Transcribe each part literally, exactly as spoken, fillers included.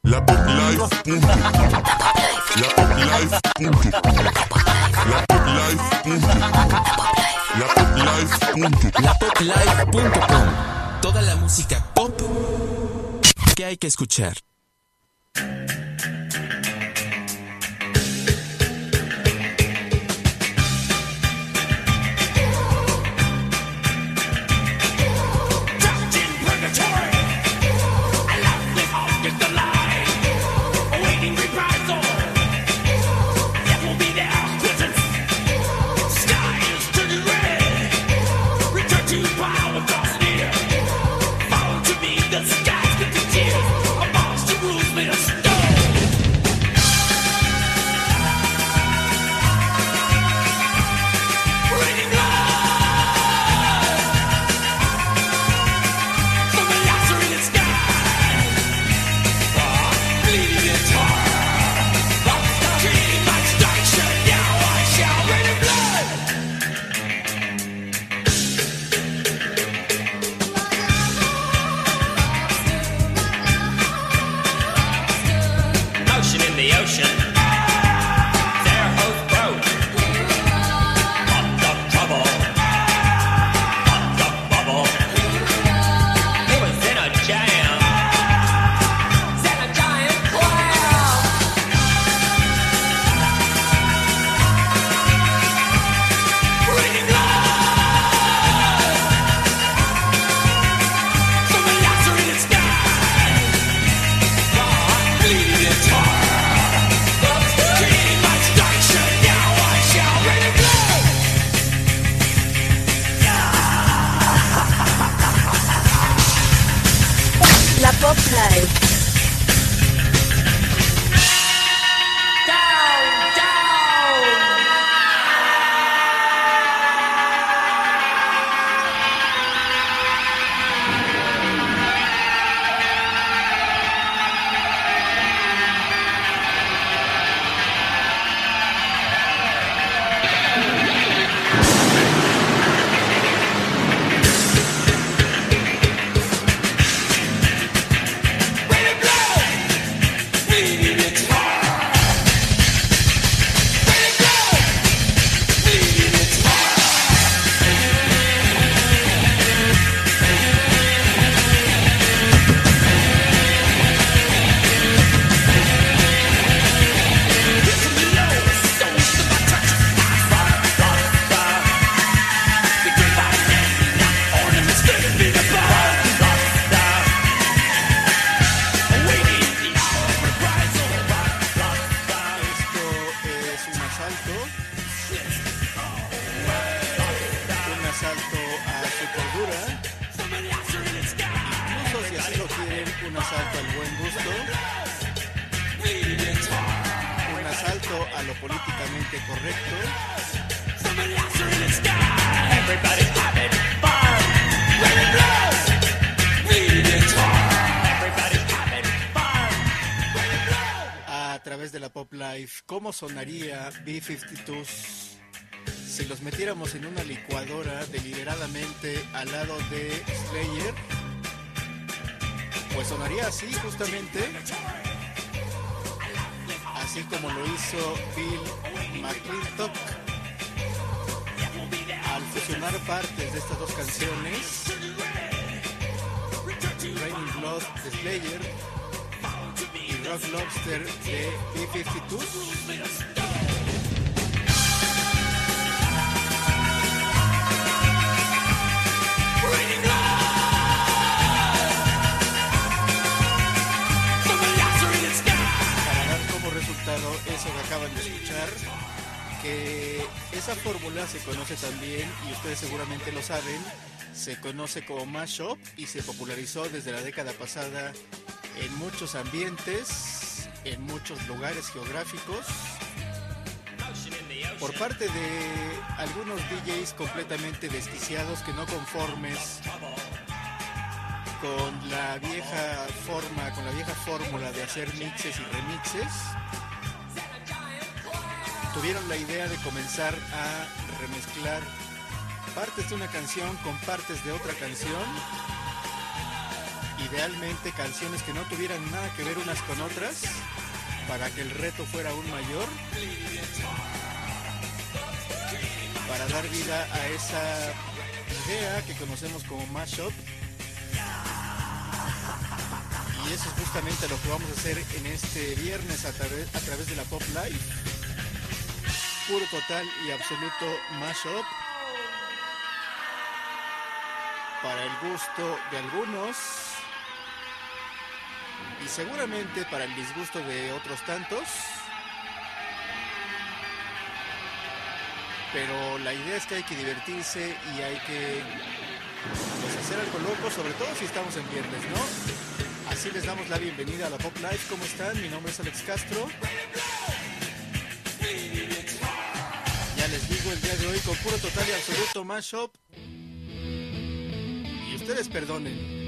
La Pop Life punto com. La Pop Life punto com. La Pop Life punto com. La Pop Life punto com. La Pop Life punto com. Toda la música pop que hay que escuchar. ¿Cómo sonaría B cincuenta y dos si los metiéramos en una licuadora deliberadamente al lado de Slayer? Pues sonaría así justamente, así como lo hizo Bill McClintock al fusionar partes de estas dos canciones, Raining Blood de Slayer y Rock Lobster de B cincuenta y dos. Para dar como resultado eso que acaban de escuchar, que esa fórmula se conoce también, y ustedes seguramente lo saben, se conoce como mashup y se popularizó desde la década pasada en muchos ambientes, en muchos lugares geográficos, por parte de algunos D Js completamente desquiciados que no conformes con la vieja forma, con la vieja fórmula de hacer mixes y remixes, tuvieron la idea de comenzar a remezclar partes de una canción con partes de otra canción idealmente canciones que no tuvieran nada que ver unas con otras, para que el reto fuera aún mayor, para dar vida a esa idea que conocemos como mashup. Y eso es justamente lo que vamos a hacer en este viernes a, tra- a través de la Pop Live. Puro, total y absoluto mashup, para el gusto de algunos y seguramente para el disgusto de otros tantos. Pero la idea es que hay que divertirse y hay que pues, hacer algo loco, sobre todo si estamos en viernes, ¿no? Así les damos la bienvenida a la Pop Live. ¿Cómo están? Mi nombre es Alex Castro. Ya les digo, el día de hoy con puro, total y absoluto mashup. Y ustedes perdonen.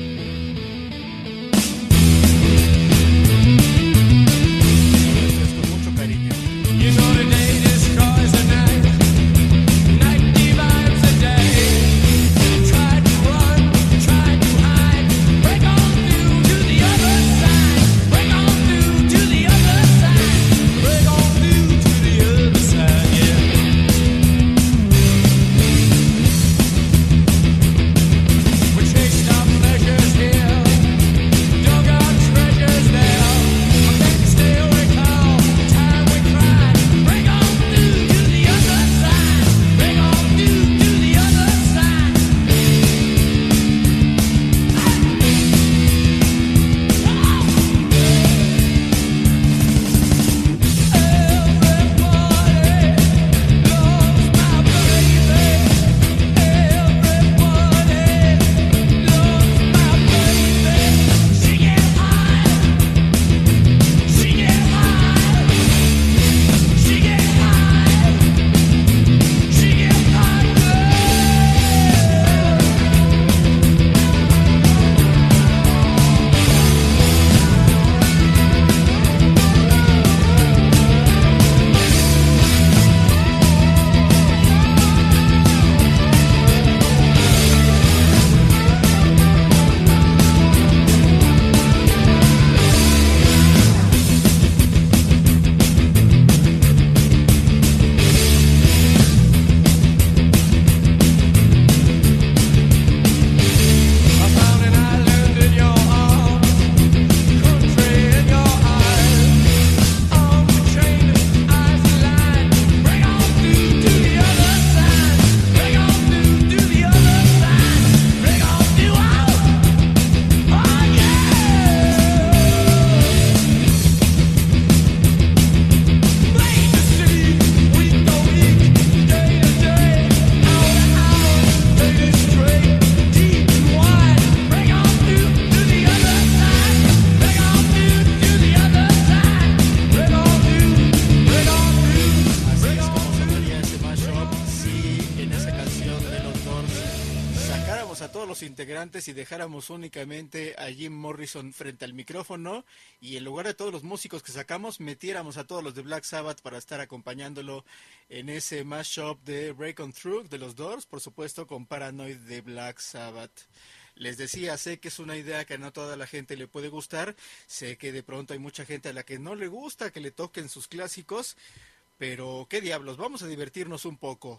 Y dejáramos únicamente a Jim Morrison frente al micrófono y en lugar de todos los músicos que sacamos metiéramos a todos los de Black Sabbath para estar acompañándolo en ese mashup de Break On Through de los Doors, por supuesto con Paranoid de Black Sabbath. Les decía, sé que es una idea que no a toda la gente le puede gustar, sé que de pronto hay mucha gente a la que no le gusta que le toquen sus clásicos, pero qué diablos, vamos a divertirnos un poco.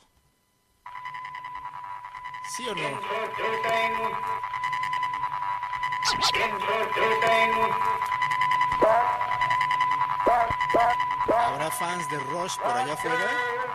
¿Sí o no? ¿Habrá fans de Rush por allá afuera?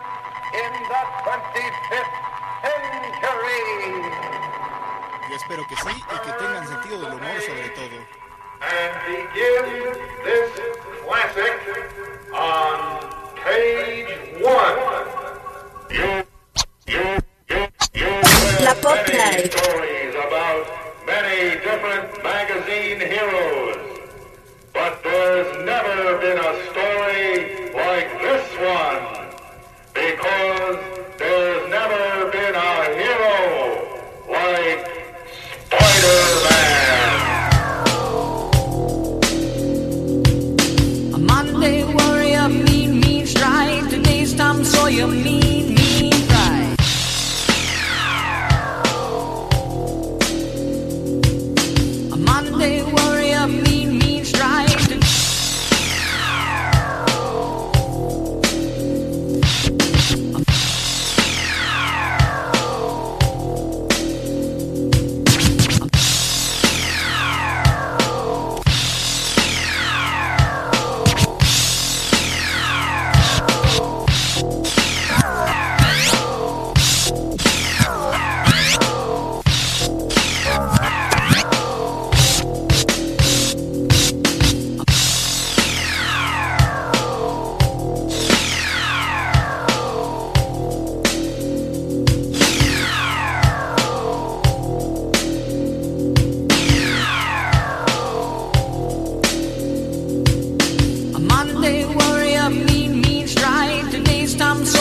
Yo espero que sí y que tengan sentido del humor sobre todo. And begin this classic on page one. You, you, you, you La Pop Live. Stories about many different magazine heroes, but there's never been a story like this one, because there's never been a hero like Spider-Man. A Monday warrior, mean, mean strike. Today's Tom Sawyer, mean, mean pride. A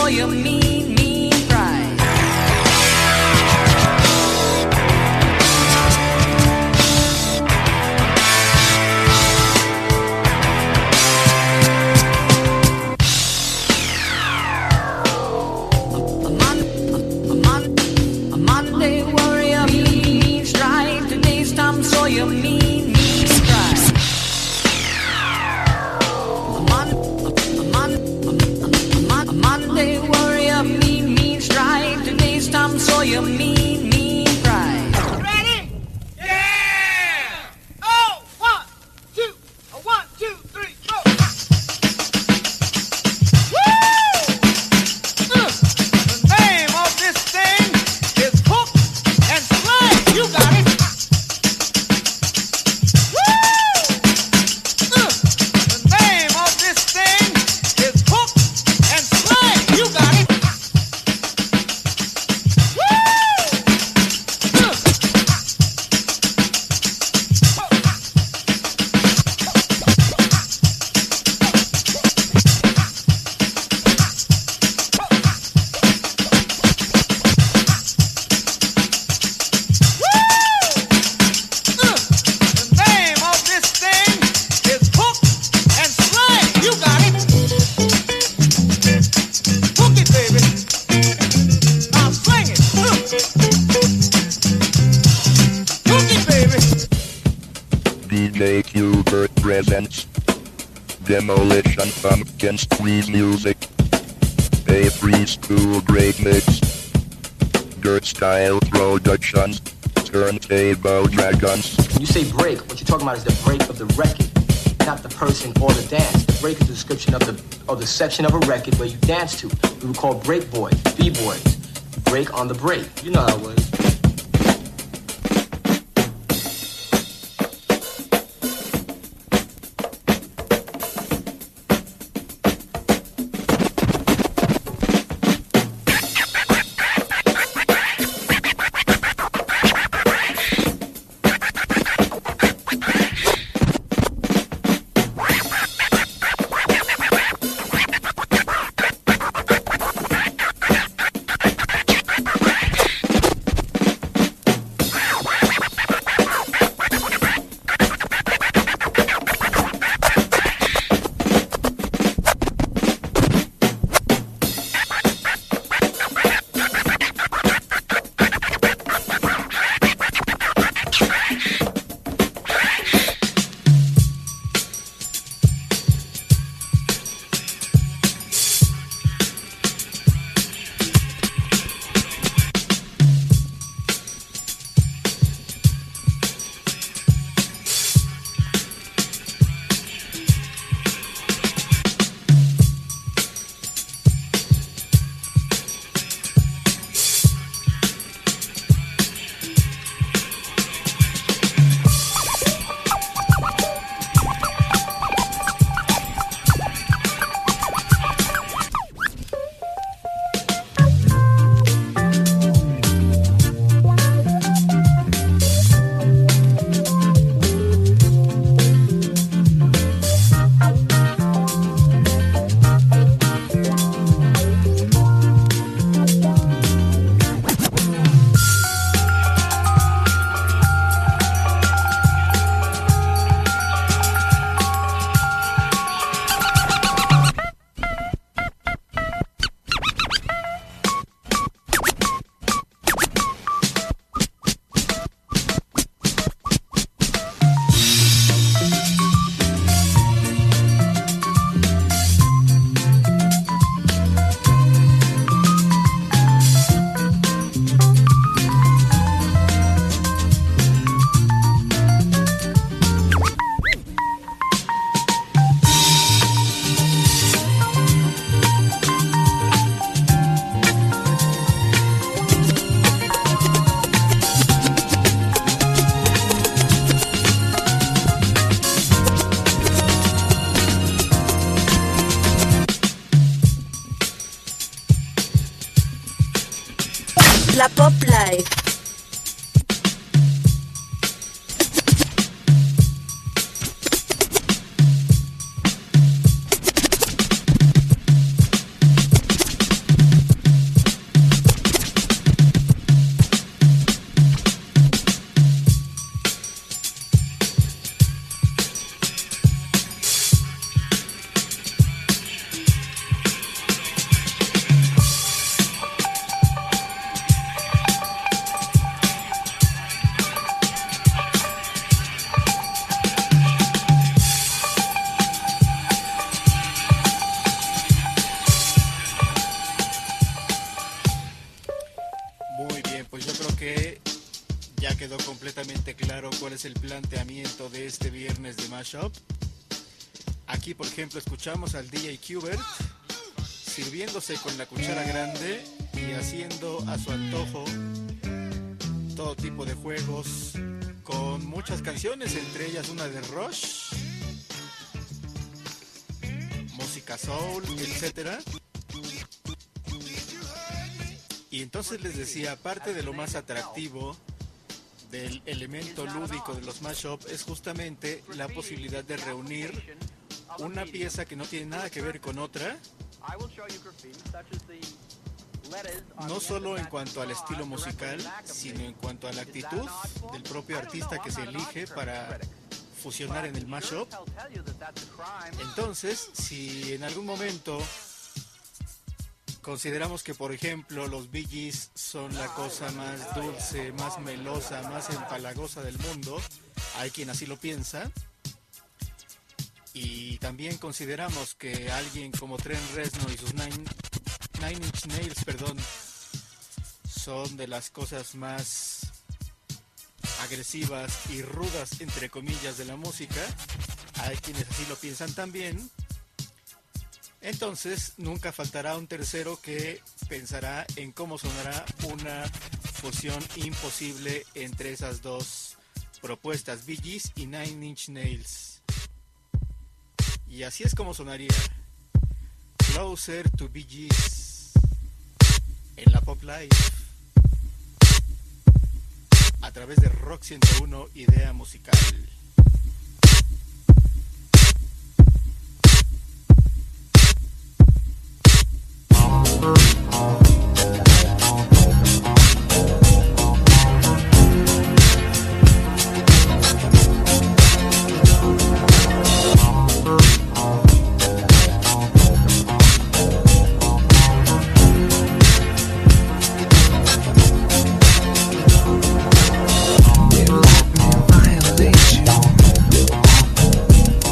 so you mean, mean pride. A mon, a mon, a Monday warrior, mean, mean stride. Today's Tom Sawyer, mean, mean pride. A mon, a mon, a mon, a Monday warrior, mean, mean stride. Today's Tom Sawyer, mean, mean pride. Ready? Yeah! Oh, one, two, a one, two, three, four. Woo! Uh, the name of this thing is hook and slide. You got it. Woo! Uh, the name of this thing is hook and slide. You got it. Woo! Uh, The name of this thing is hook and slide. You got it. Hook it, baby. Now sing it. Uh. Hook it, baby. D J Qbert presents Demolition Pumpkin Squeeze Music. A free school break mix. Dirt Style Productions. Turntable Dragons. When you say break, what you're talking about is the break of the record, not the person or the dance. The break is the description of the of the section of a record where you dance to. We would call break boys, b-boys. Break on the break. You know how it was. La Pop Live. es el planteamiento de este viernes de Mashup. Aquí, por ejemplo, escuchamos al D J Qbert sirviéndose con la cuchara grande y haciendo a su antojo todo tipo de juegos con muchas canciones, entre ellas una de Rush, música soul, etcétera. Y entonces les decía, aparte de lo más atractivo del elemento lúdico de los mashup es justamente la posibilidad de reunir una pieza que no tiene nada que ver con otra, no solo en cuanto al estilo musical, sino en cuanto a la actitud del propio artista que se elige para fusionar en el mashup. Entonces, si en algún momento consideramos que, por ejemplo, los Bee Gees son la cosa más dulce, más melosa, más empalagosa del mundo, hay quien así lo piensa, y también consideramos que alguien como Trent Reznor y sus Nine, Nine Inch Nails, perdón, son de las cosas más agresivas y rudas, entre comillas, de la música, hay quienes así lo piensan también. Entonces nunca faltará un tercero que pensará en cómo sonará una fusión imposible entre esas dos propuestas, Bee Gees y Nine Inch Nails. Y así es como sonaría Closer to Bee Gees en la Pop Live a través de Rock ciento uno, Idea Musical.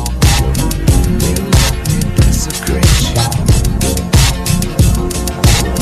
Desecrate you.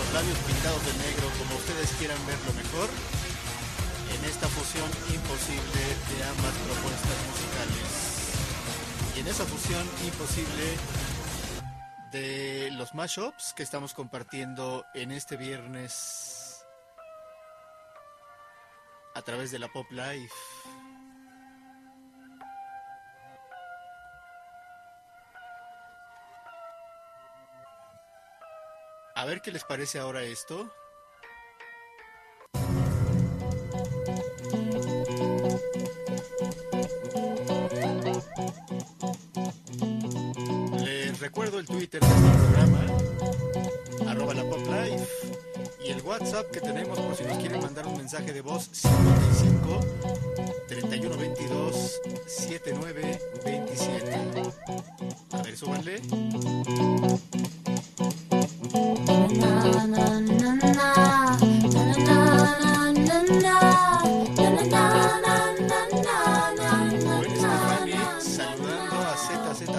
los labios pintados de negro, como ustedes quieran verlo mejor, en esta fusión imposible de ambas propuestas musicales. Y en esa fusión imposible de los mashups que estamos compartiendo en este viernes a través de la Pop Live. A ver qué les parece ahora esto. Les recuerdo el Twitter de este programa, arroba la Pop Live, y el WhatsApp que tenemos por si nos quieren mandar un mensaje de voz, cincuenta y cinco, treinta y uno, veintidós, setenta y nueve, veintisiete. A ver, súbanle. Saludando a Z Z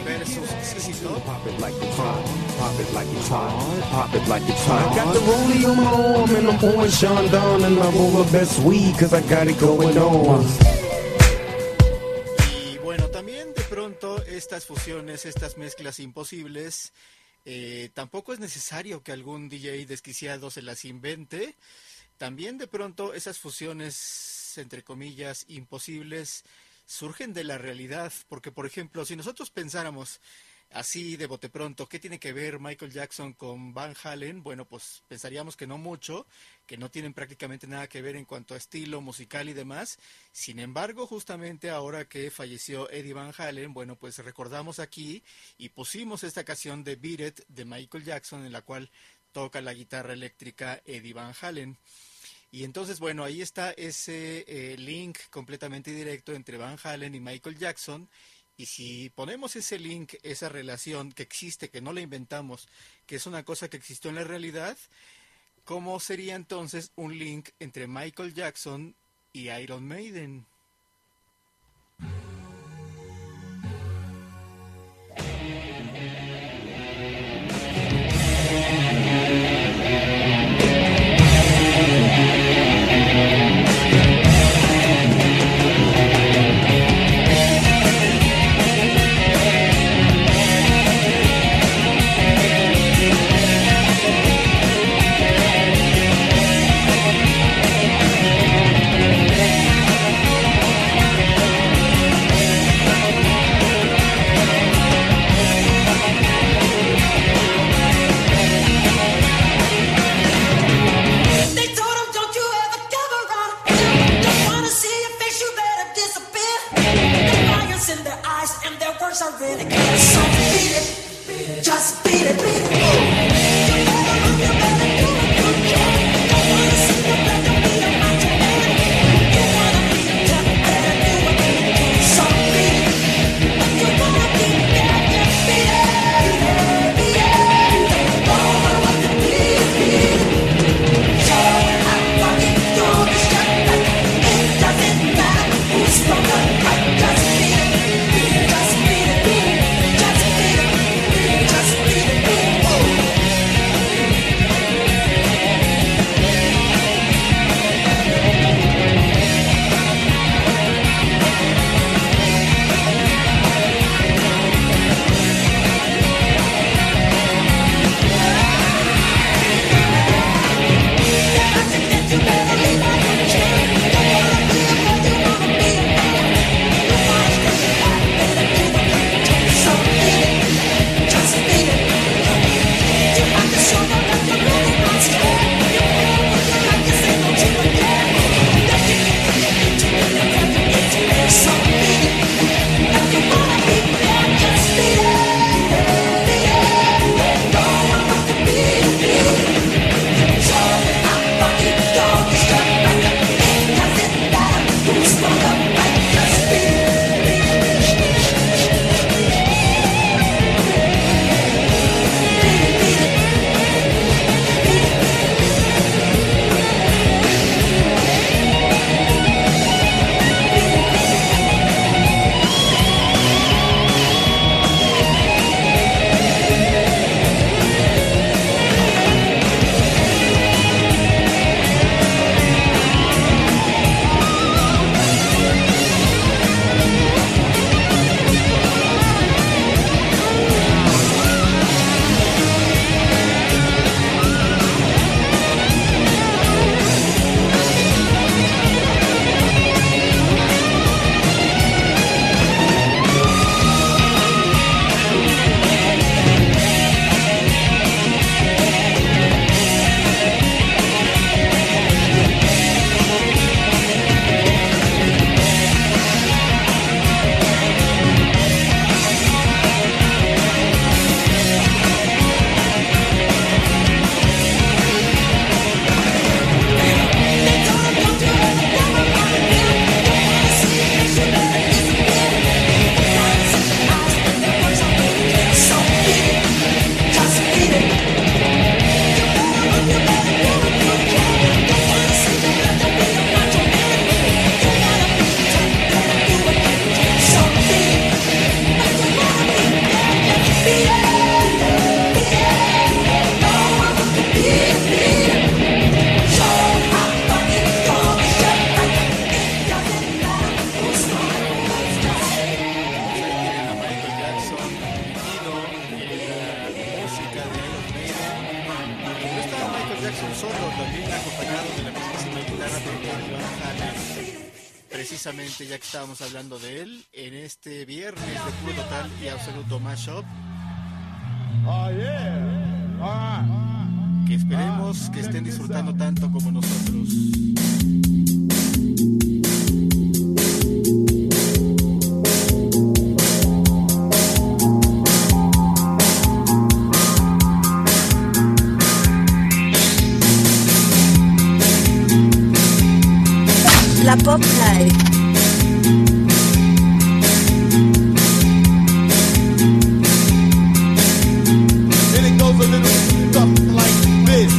versus Z Z Top. Pop it like it's hot, pop it like it's hot, pop it like it's hot. I got the rollie on my arm and I'm pouring Sean Don and I roll the best weed cause I got it going on. Y bueno, también de pronto estas fusiones, estas mezclas imposibles, eh, tampoco es necesario que algún D J desquiciado se las invente. También de pronto esas fusiones, entre comillas, imposibles, surgen de la realidad, porque por ejemplo, si nosotros pensáramos así de bote pronto, ¿qué tiene que ver Michael Jackson con Van Halen? Bueno, pues pensaríamos que no mucho, que no tienen prácticamente nada que ver en cuanto a estilo musical y demás. Sin embargo, justamente ahora que falleció Eddie Van Halen, bueno, pues recordamos aquí y pusimos esta canción de Beat It de Michael Jackson, en la cual toca la guitarra eléctrica Eddie Van Halen. Y entonces, bueno, ahí está ese eh, link completamente directo entre Van Halen y Michael Jackson. Y si ponemos ese link, esa relación que existe, que no la inventamos, que es una cosa que existió en la realidad, ¿cómo sería entonces un link entre Michael Jackson y Iron Maiden? I really care, so beat it, just beat it, beat it. You better run, you better do it, you can. Don't wanna see you better be a macho man. You wanna be a devil, better do it, you can. So beat it, if you wanna be bad, just beat it, beat it. Don't wanna what to beat, beat it. Show it how fucking do this shit like it doesn't matter who's from the right, just beat it. Just beat it, beat it, just beat it, just beat it, beat it. versión solo, también acompañado de la mismísima guitarra por John Hannes. Precisamente, ya que estábamos hablando de él, en este viernes de puro total y absoluto mashup, que esperemos que estén disfrutando tanto como nosotros. La Pop Live. And it goes a little stuff like this.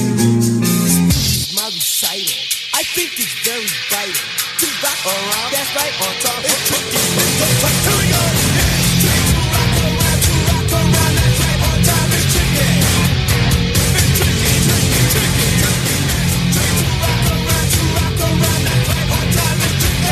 My recital, I think it's very vital to rock around. That's right, on top. It's tricky. Here we go. To rock around, to rock around. That's right, on time. It's tricky. It's tricky, tricky, tricky, tricky. To rock around, to rock around. That's right, on time. It's tricky.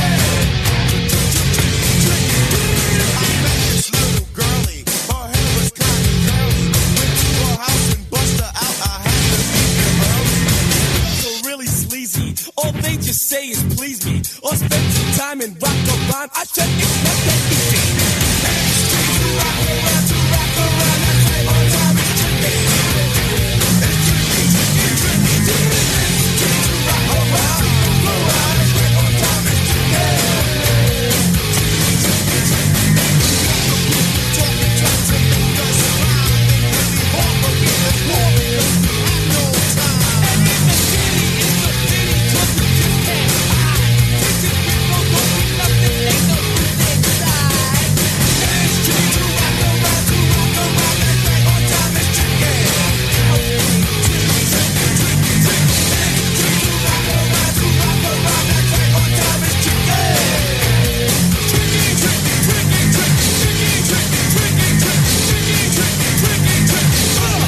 Tricky, tricky. I met this little girlie. Her hair was kind of curly. Went to her house and bust her out. I had to leave her early. So really sleazy. All they just say is please me, or spend some time and rock a rhyme. I said it's not that easy. To rock around, to rock around. That's right, on time. It's tricky. It's tricky, tricky, tricky, tricky. To rock around, around. That's right, on time. It's tricky. Tricky, tricky, tricky. Talking trying to make us rhyme. Really hard for me to walk because we have no time. And in the city, it's a pity 'cause we just can't hide. Teaching people don't be nothing, ain't no good inside. And it's tricky to rock around, to rock around. That's right, on time. It's tricky. Tricky, tricky, tricky, tricky. And it's tricky to rock around, to rock around. That's right, on time. It's tricky. Tricky, tricky, tricky, tricky, tricky, tricky, tricky, tricky, tricky, tricky, tricky, uh.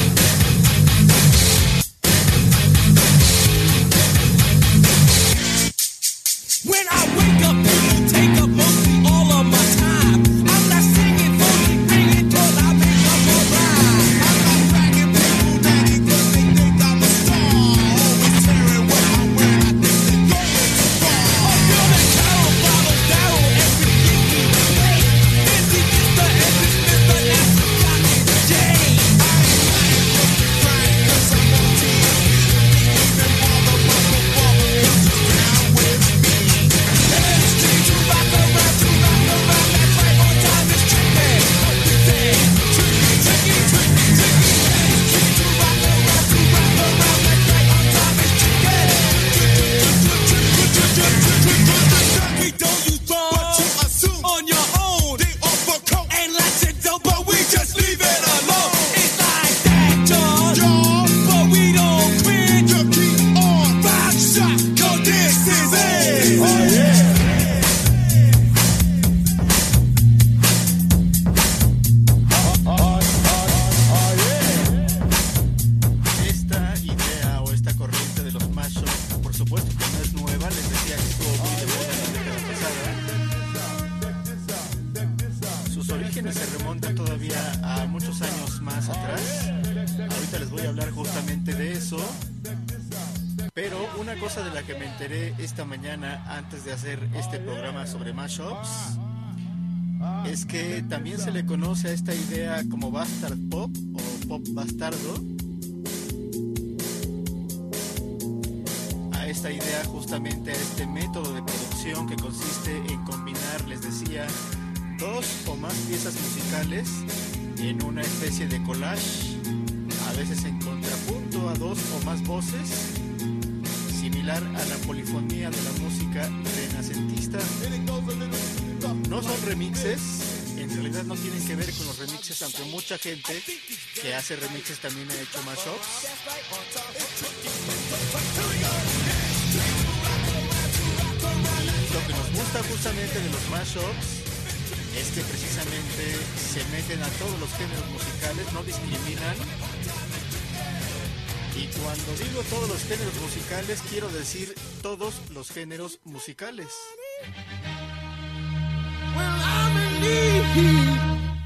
When I wake up, people take up mostly all of my time. I'm not singing funky reggaeton, I make up a rhyme. I'm not bragging people daddy 'cause they think I'm a star. Always tearing what I wear, I think they're going too far. I'm feeling Carol, follows Daryl, every Yinky play. Izzy, Mister, and this Mister, that's a fucking J. I ain't lying, just be crying 'cause I'm on T V. Even bother my football 'cause it's down with me. And it's tricky to rock around, to rock around. That's right, on time. It's tricky. What you say? Tricky, tricky, tricky, tricky. And it's tricky to rock around, to rock around. That's right, on time. It's tricky. We don't use drugs, but you assume on your own. They offer coke and lots of dope, but we just leave it alone. It's like that, y'all. But we don't quit. You keep on rock shot, 'cause this is it. Oh yeah. Esta idea o esta corriente de los mashups, por supuesto que no es nueva, les decía que estuvo muy de moda en la década pasada. Sus orígenes se remontan todavía a muchos años más atrás. Ahorita les voy a hablar justamente de eso. Pero una cosa de la que me enteré esta mañana antes de hacer este programa sobre mashups es que también se le conoce a esta idea como bastard pop o pop bastardo. A esta idea, justamente a este método de producción que consiste en combinar, les decía, dos o más piezas musicales en una especie de collage, a veces en contrapunto a dos o más voces, similar a la polifonía de la música renacentista. No son remixes, en realidad no tienen que ver con los remixes, aunque mucha gente que hace remixes también ha hecho mashups. Lo que nos gusta justamente de los mashups es que precisamente se meten a todos los géneros musicales, no discriminan. Y cuando digo todos los géneros musicales, quiero decir todos los géneros musicales.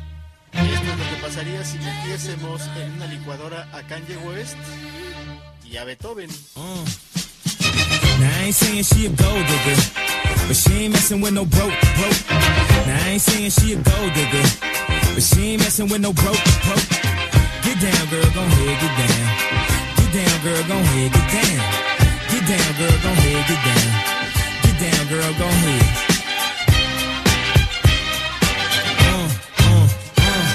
Esto es lo que pasaría si metiésemos en una licuadora a Kanye West y y a Beethoven. Uh. Now I ain't saying she a gold digger, but she ain't messing with no broke, broke. Now I ain't saying she a gold digger, but she ain't messing with no broke, broke. Get down, girl, gon' head, get down. Get down, girl, gon' head, get down. Get down, girl, gon' head, get down. Get down, girl, gon' head. Uh, uh, uh.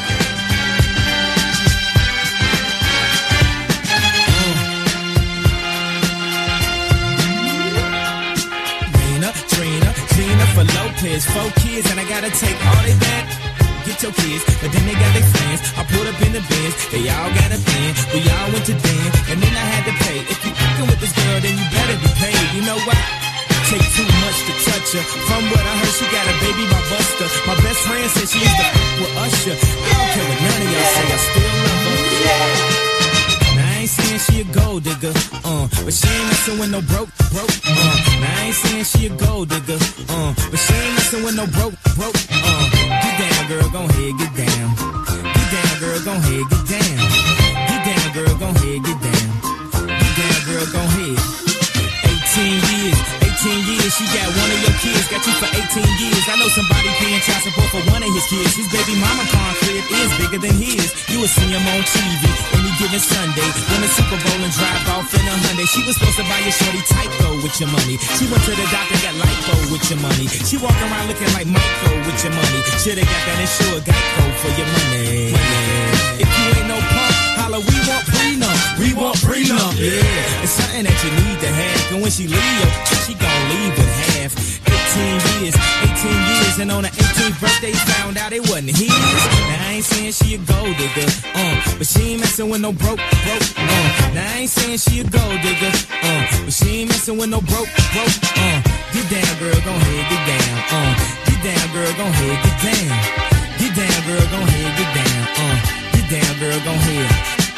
Rena, Trina, Gina for Lopez, four kids, and I gotta take all they back. Get your kids, but then they got their friends. I pulled up in the Benz, they all got a bin. We all went to dance, and then I had to pay. If you fucking with this girl, then you better be paid. You know why? Take too much to touch her. From what I heard, she got a baby by Buster. My best friend said she used to fuck with Usher. I don't care what none of y'all say, I still love her. Now I ain't saying she a gold digger, uh, but she ain't messing with no broke, broke, uh. Now I ain't saying she a gold digger, uh, but she ain't messing with no broke, broke, uh. Get down, girl, gon' head, get down. Get down, girl, gon' head, get down. Get down, girl, gon' head, get down. Get down, girl, gon' head. eighteen years, eighteen years, she got one of your kids, got you for eighteen years. I know somebody paying child support for one of his kids. His baby mama car crib is bigger than his. You will see him on T V any given Sunday. Win the Super Bowl and drive off in a Hyundai. She was supposed to buy your shorty Tyco with your money. She went to the doctor, got lipo with your money. She walk around looking like Michael with your money. Shoulda got that insured Geico for your money. If you ain't no punk, holla, we want prenup. We want prenup, yeah. It's something that you need to have. And when she leave you, she gon' leave with half. eighteen years, eighteen years, and on her eighteenth birthday found out it wasn't his. Now I ain't saying she a gold digger, uh, but she ain't messing with no broke, broke, uh. Now I ain't saying she a gold digger, uh, but she ain't messing with no broke, broke, uh. Get down, girl, gon' head, get down, uh. Get down, girl, gon' head, get down. Get down, girl, gon' head, get down, uh. Get down, girl, gon' head.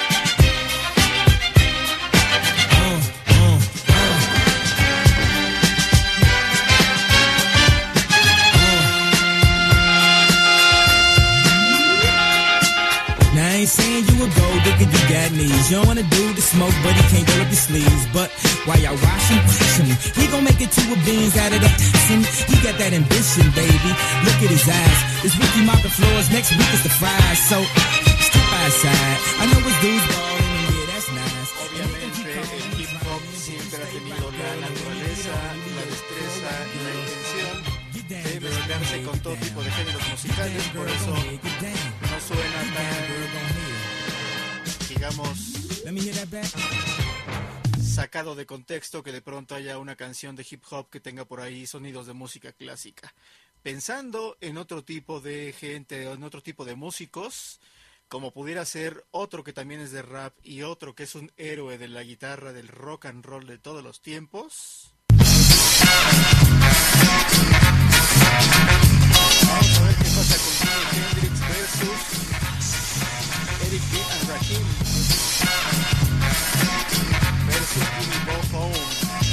Ain't saying you a gold digger, you got knees. You don't wanna do the smoke, but he can't roll up his sleeves. But while y'all washing, washing him, he gon' make it two of beans out of the passion. He got that ambition, baby. Look at his eyes. This week he mop the floors, next week is the fries. So step outside. I know his dudes ballin', and yeah, that's nice. Obviamente el hip hop siempre ha tenido la naturaleza, la destreza y la intención de mezclarse con todo tipo de géneros musicales, por eso no suena tan, digamos, sacado de contexto que de pronto haya una canción de hip hop que tenga por ahí sonidos de música clásica. Pensando en otro tipo de gente, en otro tipo de músicos, como pudiera ser otro que también es de rap y otro que es un héroe de la guitarra del rock and roll de todos los tiempos. Vamos a ver qué pasa con Jimi Hendrix versus Eric B. and Rakim versus Jimmy Bo Home.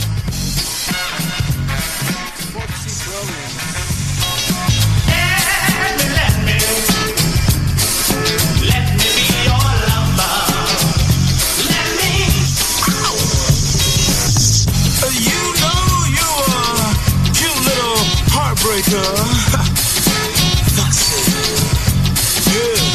Foxy Problems. Let me, let me, let me be your lover. Let me. You know you are a cute little heartbreaker. Yeah.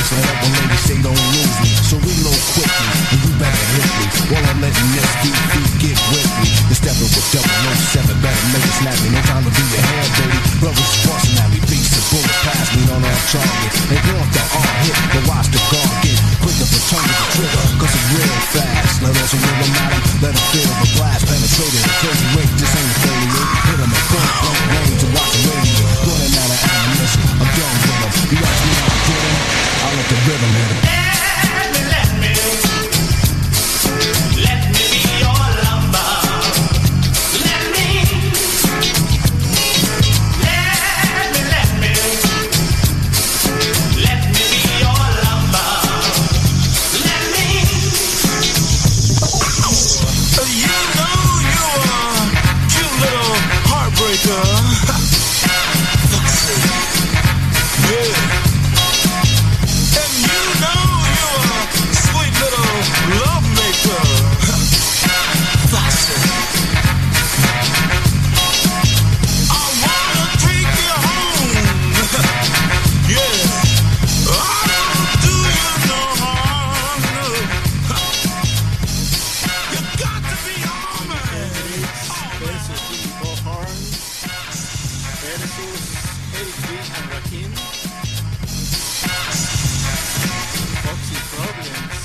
face, let up when ladies say don't lose me. So reload quickly, and you better hit me. While I'm letting this beat, beat get with me. You're stepping with double oh seven, better make it snappy. No time to do your hair dirty. Brothers busting at me, beats and bullets past me on our target. They want the all hit, but watch the guard get quick up a tongue with the trigger, cause it's real fast. Let us rhythm matter, let them feel the blast penetrated. A crazy rate, this ain't a failure. Hit them at point blank range to watch the radio. Running out of ammunition, I'm done with them. You ask me how I get them, I'll let the rhythm hit them. Let me, let me, let me be your lover. Let me, let me, let me, let me be your lover. Let me. You know you're a cute little heartbreaker. Yeah. And you know you're a sweet little love maker. I wanna take you home. Yeah. I don't do you no harm. No. You got to be home, man. Versus Jimmy Bohorn versus Eric B. and Rakim. Foxy Problems.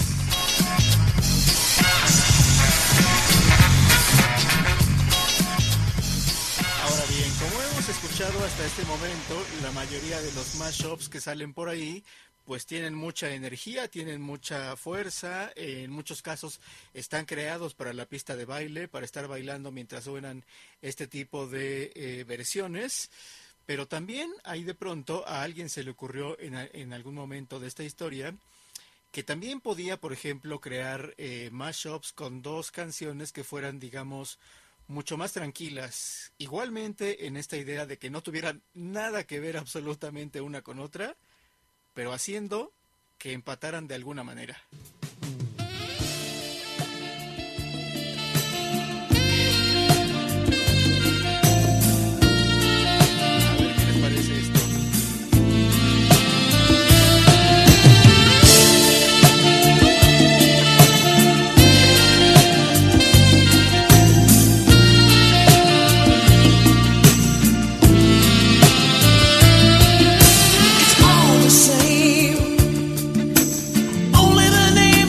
Ahora bien, como hemos escuchado hasta este momento, la mayoría de los mashups que salen por ahí pues tienen mucha energía, tienen mucha fuerza, en muchos casos están creados para la pista de baile, para estar bailando mientras suenan este tipo de eh, versiones, pero también ahí de pronto a alguien se le ocurrió en, en algún momento de esta historia que también podía, por ejemplo, crear eh, mashups con dos canciones que fueran, digamos, mucho más tranquilas, igualmente en esta idea de que no tuvieran nada que ver absolutamente una con otra, pero haciendo que empataran de alguna manera. A ver qué les parece esto. It's all the same. Only the name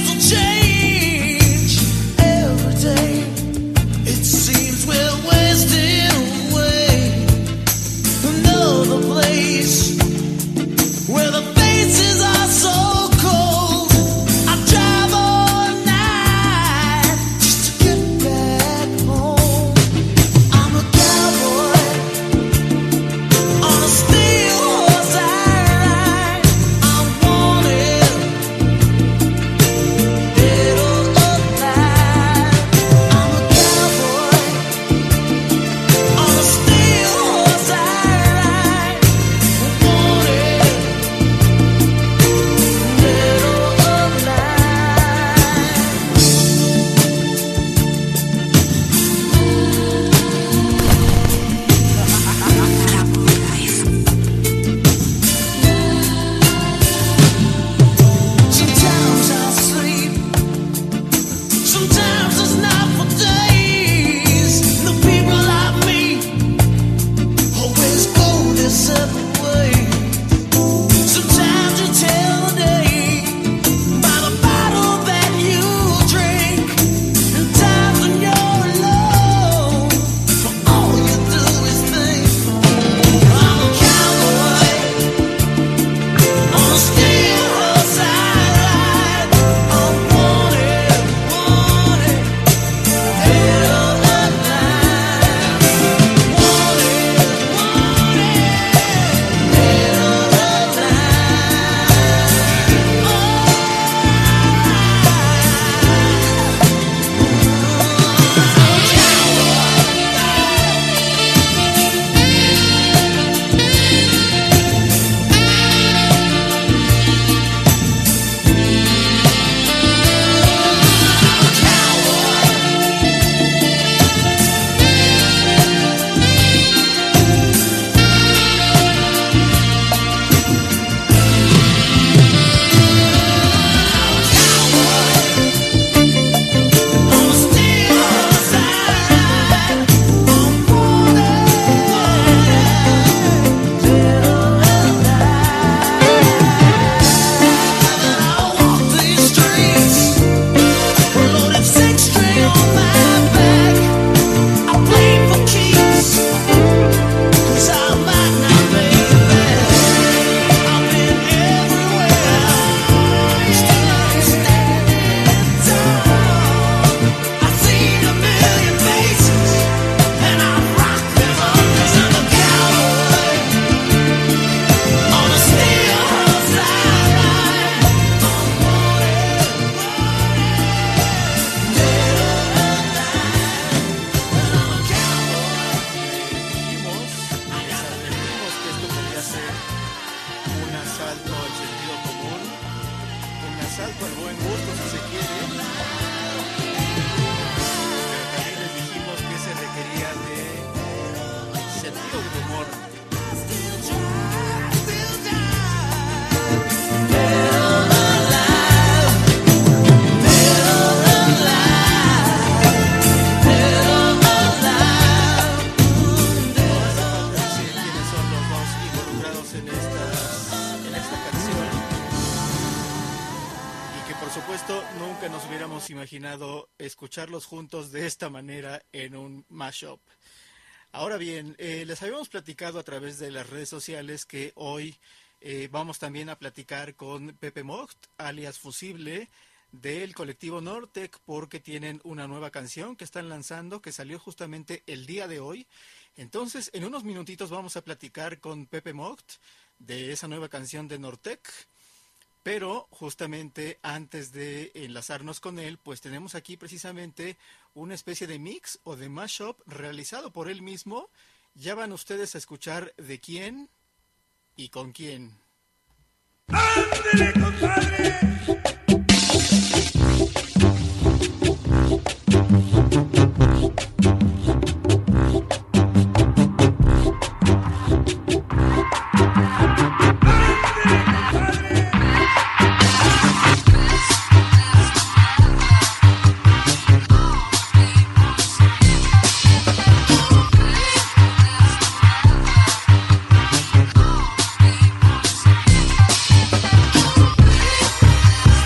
hubiéramos imaginado escucharlos juntos de esta manera en un mashup. Ahora bien, eh, les habíamos platicado a través de las redes sociales que hoy eh, vamos también a platicar con Pepe Mocht, alias Fusible, del colectivo Nortec, porque tienen una nueva canción que están lanzando, que salió justamente el día de hoy. Entonces, en unos minutitos vamos a platicar con Pepe Mocht de esa nueva canción de Nortec. Pero justamente antes de enlazarnos con él, pues tenemos aquí precisamente una especie de mix o de mashup realizado por él mismo. Ya van ustedes a escuchar de quién y con quién. ¡Ándale, compadre! Thank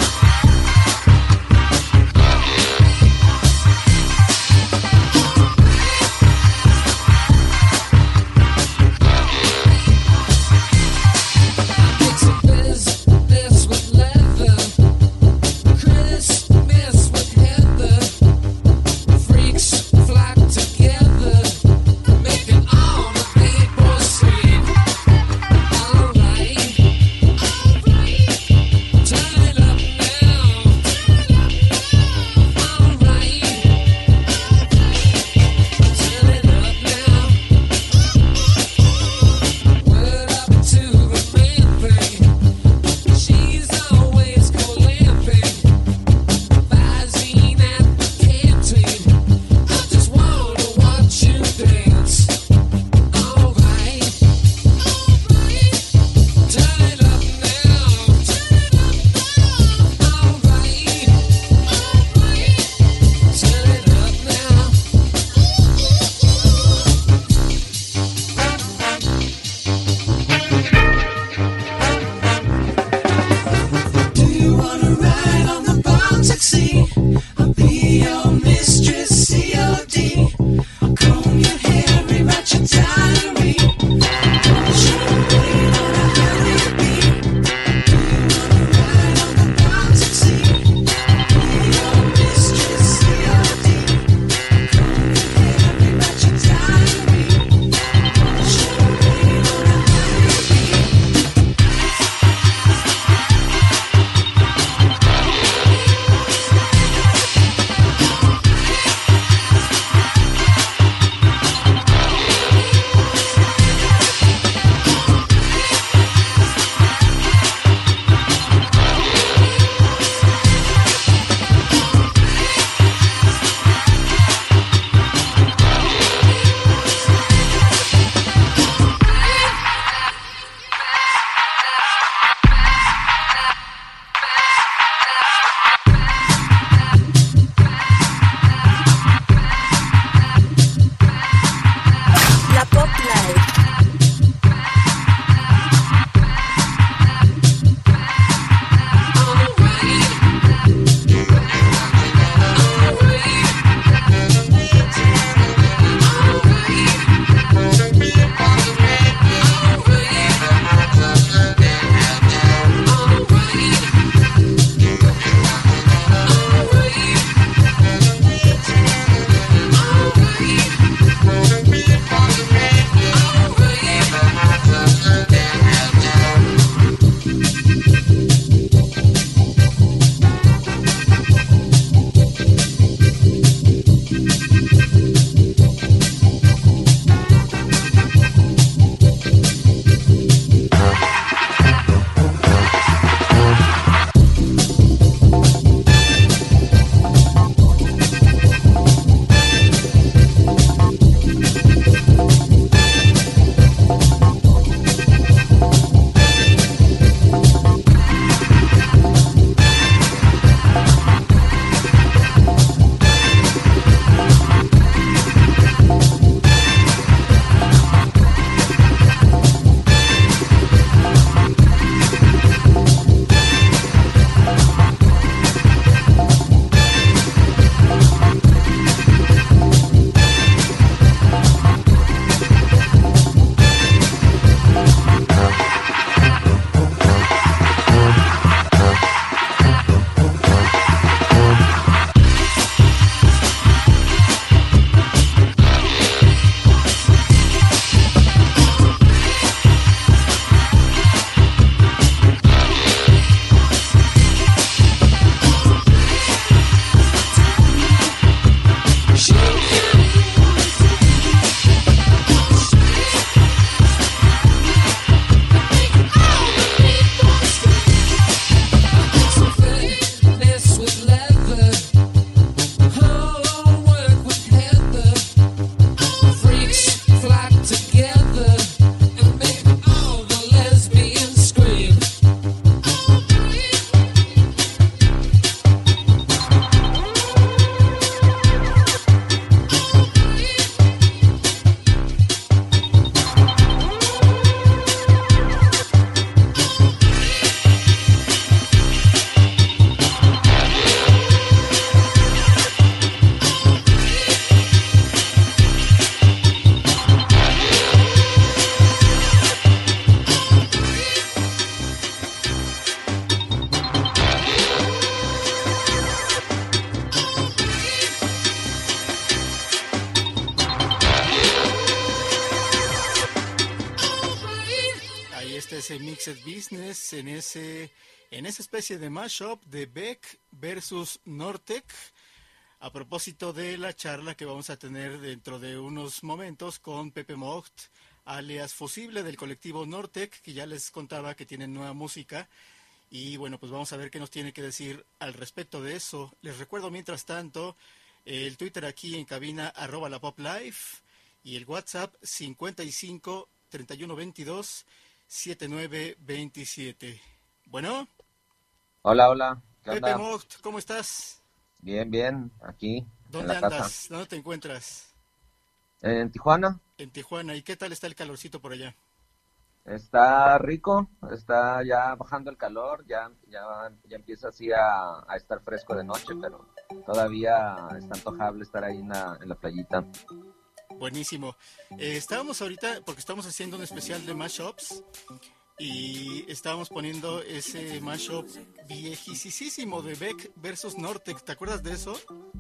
ese Mixed Business, en ese en esa especie de mashup de Beck versus Nortec, a propósito de la charla que vamos a tener dentro de unos momentos con Pepe Mocht, alias Fusible, del colectivo Nortec, que ya les contaba que tienen nueva música. Y bueno, pues vamos a ver qué nos tiene que decir al respecto de eso. Les recuerdo mientras tanto el Twitter aquí en cabina, arroba la Pop Life, y el WhatsApp cincuenta y cinco, treinta y uno, veintidós, setenta y nueve veintisiete. Bueno. Hola, hola. ¿Qué Pepe onda? Mocht, ¿cómo estás? Bien, bien, aquí. ¿Dónde en la andas? casa. ¿Dónde te encuentras? En Tijuana. En Tijuana. ¿Y qué tal está el calorcito por allá? Está rico, está ya bajando el calor, ya ya, ya empieza así a, a estar fresco de noche, pero todavía está antojable estar ahí en la, en la playita. Buenísimo. Eh, estábamos ahorita, porque estamos haciendo un especial de mashups, y estábamos poniendo ese mashup viejísimo de Beck versus Nortec. ¿Te acuerdas de eso?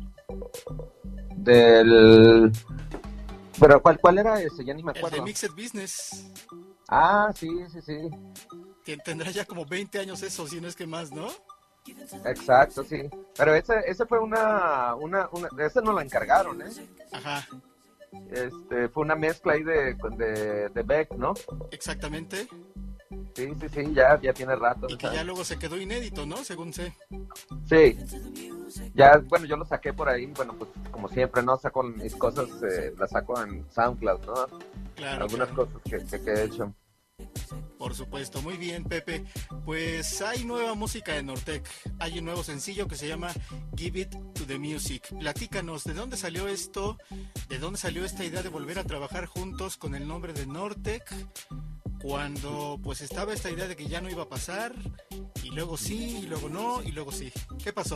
Del... Pero ¿cuál, cuál era ese? Ya ni me El acuerdo. de Mixed Business. Ah, sí, sí, sí. Que tendrá ya como veinte años eso, si no es que más, ¿no? Exacto, sí. Pero ese, ese fue una, una, una, ese nos lo encargaron, ¿eh? Ajá. Este, fue una mezcla ahí de, de, de Beck, ¿no? Exactamente. Sí, sí, sí, ya, ya tiene rato. Y que ¿sabes? ya luego se quedó inédito, ¿no? Según sé. Sí. Ya, bueno, yo lo saqué por ahí, bueno, pues como siempre, ¿no? Saco mis cosas, eh, las saco en SoundCloud, ¿no? Claro, Algunas claro. cosas que, que, que he hecho. Por supuesto, muy bien, Pepe. Pues hay nueva música de Nortec. Hay un nuevo sencillo que se llama Give It to the Music. Platícanos, ¿de dónde salió esto? ¿De dónde salió esta idea de volver a trabajar juntos con el nombre de Nortec? Cuando pues estaba esta idea de que ya no iba a pasar, y luego sí, y luego no, y luego sí. ¿Qué pasó?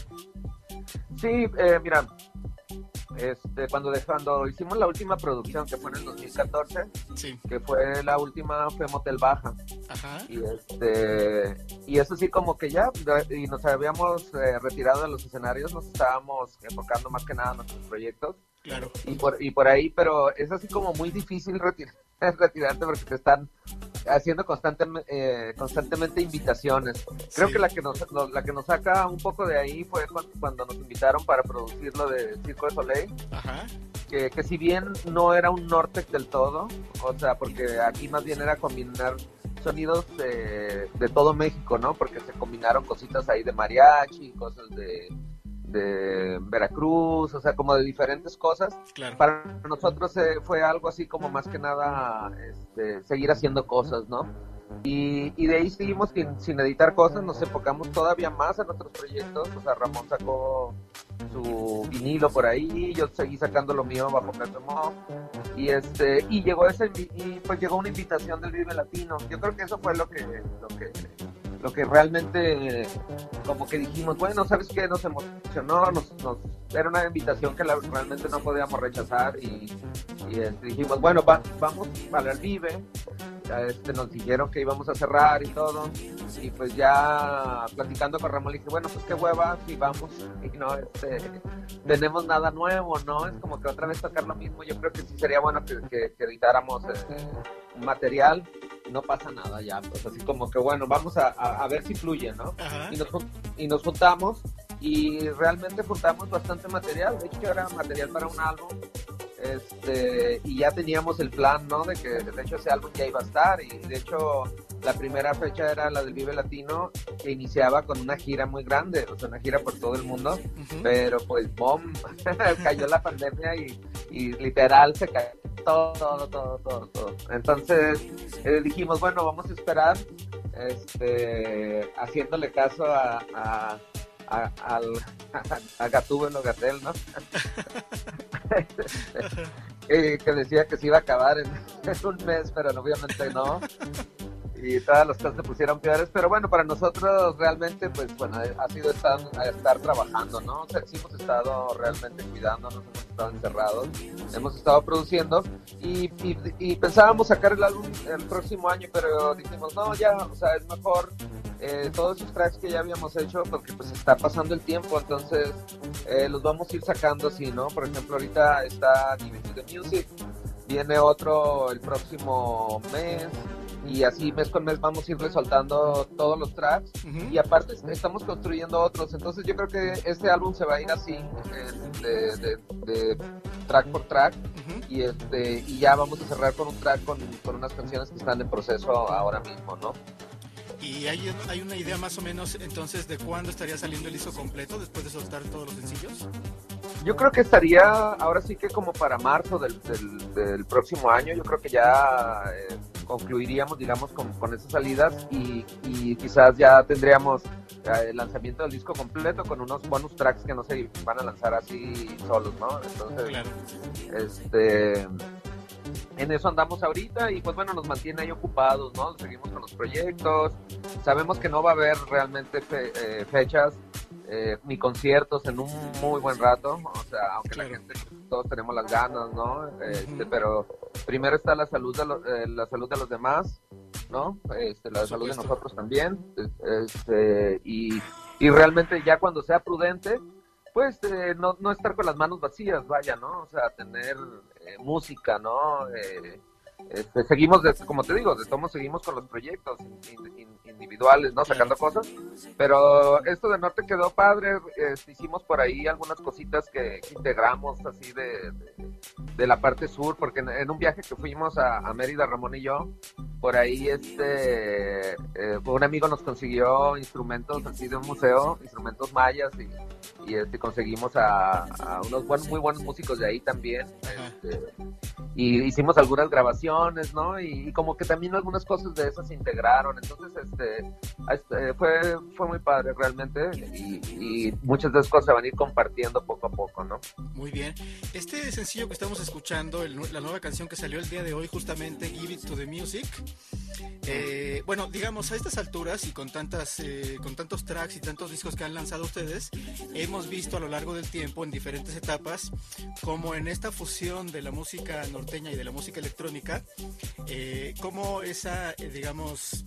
Sí, eh, mira, este, cuando, de- cuando hicimos la última producción, que fue en el dos mil catorce, Sí. que fue la última, fue Motel Baja. Ajá. Y este y eso sí, como que ya, de- y nos habíamos eh, retirado de los escenarios, nos estábamos enfocando más que nada en nuestros proyectos. Claro. Y por, y por ahí, pero es así como muy difícil retir- retirarte porque te están haciendo constante, eh, constantemente invitaciones. Creo Sí. que la que nos, nos- la que nos saca un poco de ahí fue cuando, cuando nos invitaron para producir lo de Circo de Soleil, Ajá. que, que si bien no era un Nortec del todo, o sea, porque aquí más bien era combinar sonidos eh, de todo México, ¿no? Porque se combinaron cositas ahí de mariachi, cosas de de Veracruz, o sea, como de diferentes cosas. Claro. Para nosotros eh, fue algo así como más que nada este, seguir haciendo cosas, ¿no? Y, y de ahí seguimos sin, sin editar cosas, nos enfocamos todavía más en nuestros proyectos. O sea, Ramón sacó su vinilo por ahí, yo seguí sacando lo mío bajo Pepe Mocht, y este y llegó ese y pues llegó una invitación del Vive Latino. Yo creo que eso fue lo que lo que lo que realmente como que dijimos, bueno, ¿sabes qué? Nos emocionó, nos, nos era una invitación que la, realmente no podíamos rechazar, y, y este, dijimos, bueno, va, vamos para el Vive. Este, nos dijeron que íbamos a cerrar y todo, y pues ya platicando con Ramón le dije, bueno, pues qué hueva, si vamos y no este, tenemos nada nuevo, ¿no? Es como que otra vez tocar lo mismo. Yo creo que sí sería bueno que, que, que editáramos este, un material. No pasa nada ya, pues así como que bueno, vamos a, a, a ver si fluye, ¿no? Ajá. Y nos, y nos juntamos, y realmente juntamos bastante material. De hecho era material para un álbum, este y ya teníamos el plan, ¿no? De que de hecho ese álbum ya iba a estar, y de hecho la primera fecha era la del Vive Latino, que iniciaba con una gira muy grande, o sea, una gira por todo el mundo. Ujú. Pero pues bom, cayó la pandemia y, y literal se cayó todo, todo, todo, todo, todo. Entonces eh, dijimos, bueno, vamos a esperar, este, haciéndole caso a, a, a, al, a Gatúbelo Gatel, ¿no? eh, que decía que se iba a acabar en, en un mes, pero obviamente no. Y todas las cosas se pusieron peores, pero bueno, para nosotros realmente, pues bueno, ha sido estar, estar trabajando, ¿no? O sea, sí hemos estado realmente cuidándonos, hemos estado encerrados, hemos estado produciendo, y, y, y pensábamos sacar el álbum el próximo año, pero dijimos, no, ya, o sea, es mejor eh, todos esos tracks que ya habíamos hecho, porque pues está pasando el tiempo, entonces eh, los vamos a ir sacando así, ¿no? Por ejemplo, ahorita está Give It to the Music, viene otro el próximo mes. y así mes con mes vamos a irle soltando todos los tracks, Ujú. y aparte est- estamos construyendo otros, entonces yo creo que este álbum se va a ir así, eh, de, de- de track por track, Ujú. y este y ya vamos a cerrar con un track con, con unas canciones que están en proceso ahora mismo, ¿no? ¿Y hay, hay una idea más o menos entonces de cuándo estaría saliendo el disco completo después de soltar todos los sencillos? Yo creo que estaría ahora sí que como para marzo del, del, del próximo año, yo creo que ya eh, concluiríamos, digamos, con, con esas salidas, y, y quizás ya tendríamos eh, el lanzamiento del disco completo con unos bonus tracks que no se van a lanzar así solos, ¿no? Entonces, Claro. este... en eso andamos ahorita, y pues bueno, nos mantiene ahí ocupados, ¿no? Seguimos con los proyectos, sabemos que no va a haber realmente fe- eh, fechas eh, ni conciertos en un muy buen rato, o sea, aunque Claro. la gente, todos tenemos las ganas, ¿no? Este, Ujú. pero primero está la salud de lo- eh, la salud de los demás, ¿no? Este, la Por salud de supuesto. nosotros también, este, y, y realmente ya cuando sea prudente, pues eh, no, no estar con las manos vacías, vaya, ¿no? O sea, tener eh, música, ¿no? Eh, este, seguimos, de, como te digo, de todos seguimos con los proyectos in- in- individuales, ¿no? Sacando cosas, pero esto de Norte quedó padre, este, hicimos por ahí algunas cositas que, que integramos así de, de, de la parte sur, porque en, en un viaje que fuimos a, a Mérida, Ramón y yo, por ahí este eh, un amigo nos consiguió instrumentos así de un museo, instrumentos mayas, y, y este conseguimos a, a unos buenos, muy buenos músicos de ahí también, este, y hicimos algunas grabaciones, ¿no? Y, y como que también algunas cosas de esas se integraron, entonces este, este fue fue muy padre realmente, y, y muchas de esas cosas se van a ir compartiendo poco a poco, ¿no? Muy bien. Este sencillo que estamos escuchando, el nu- la nueva canción que salió el día de hoy, justamente Give It to the Music. Eh, bueno, digamos, a estas alturas y con tantas, eh, con tantos tracks y tantos discos que han lanzado ustedes, hemos visto a lo largo del tiempo en diferentes etapas, como en esta fusión de la música norteña y de la música electrónica, eh, como esa, eh, digamos,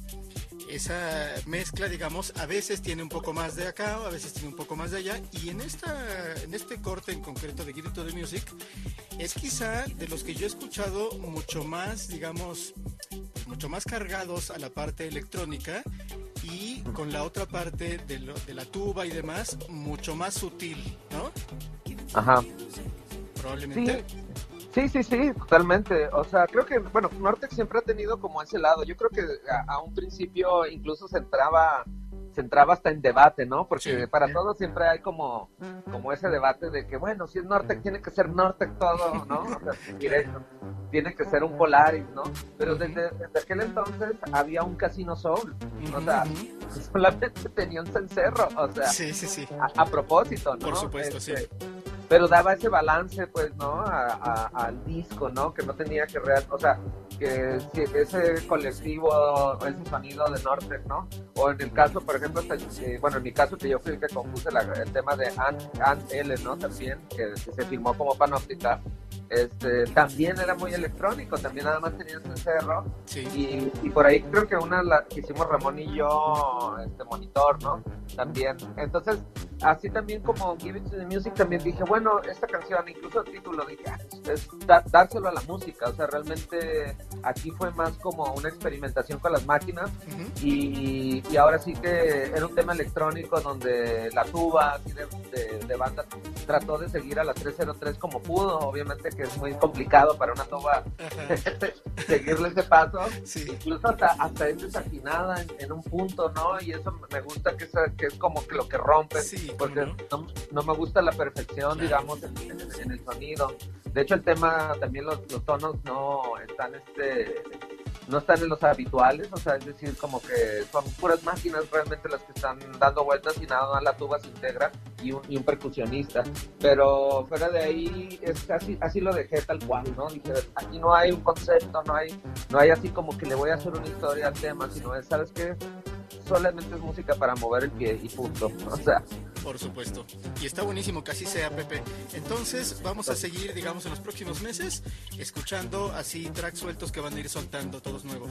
esa mezcla, digamos, a veces tiene un poco más de acá, a veces tiene un poco más de allá, y en esta, en este corte en concreto de Give It to the Music, es quizá de los que yo he escuchado mucho más, digamos, mucho más cargados a la parte electrónica, y con la otra parte de, lo, de la tuba y demás, mucho más sutil, ¿no? Ajá. Probablemente. Sí, sí, sí, totalmente. O sea, creo que, bueno, Nortec siempre ha tenido como ese lado. Yo creo que a, a un principio incluso se entraba, se entraba hasta en debate, ¿no? Porque Sí. para todos siempre hay como, como ese debate de que, bueno, si es Nortec tiene que ser Nortec todo, ¿no? O sea, directo. Tiene que ser un Polaris, ¿no? Pero desde, desde aquel entonces había un Casino Soul. O sea, Ujú. solamente tenía un cencerro, o sea, Sí, sí, sí. a, a propósito, ¿no? Por supuesto, sí. Pero daba ese balance, pues, ¿no? A, a- al disco, ¿no? Que no tenía que real, o sea, que si ese colectivo, ese sonido de Nortec, ¿no? O en el caso, por ejemplo, hasta, eh, bueno, en mi caso que yo fui el que compuse la- el tema de Ant, Ant L, ¿no? También, que, que se firmó como Panóptica, este, también era muy electrónico, también nada más tenía ese encerro. Sí. Y, y por ahí creo que una la que hicimos Ramón y yo, este monitor, ¿no? También. Entonces, así también como Give It to the Music, también dije, bueno, esta canción, incluso el título, dije, ah, es da- dárselo a la música. O sea, realmente aquí fue más como una experimentación con las máquinas. Ujú. Y, y ahora sí que era un tema electrónico donde la tuba así de, de, de banda trató de seguir a la tres cero tres como pudo. Obviamente que es muy complicado para una tuba seguirle ese paso. Sí. Incluso hasta, hasta es desafinada en, en un punto, ¿no? Y eso me gusta, que es, que es como que lo que rompe, Sí, ¿cómo porque no? no, no me gusta la perfección, Claro. digamos, en, en- en el sonido. De hecho, el tema, también los, los tonos no están, este, no están en los habituales, o sea, es decir, como que son puras máquinas realmente las que están dando vueltas y nada más la tuba se integra y un, y un percusionista. Pero fuera de ahí, es casi, así lo dejé tal cual, ¿no? Dije, aquí no hay un concepto, no hay, no hay así como que le voy a hacer una historia al tema, sino es, ¿sabes qué? Solamente es música para mover el pie y punto. O sea, Por supuesto. Y está buenísimo que así sea, Pepe. Entonces, vamos a seguir, digamos, en los próximos meses, escuchando así tracks sueltos que van a ir soltando todos nuevos.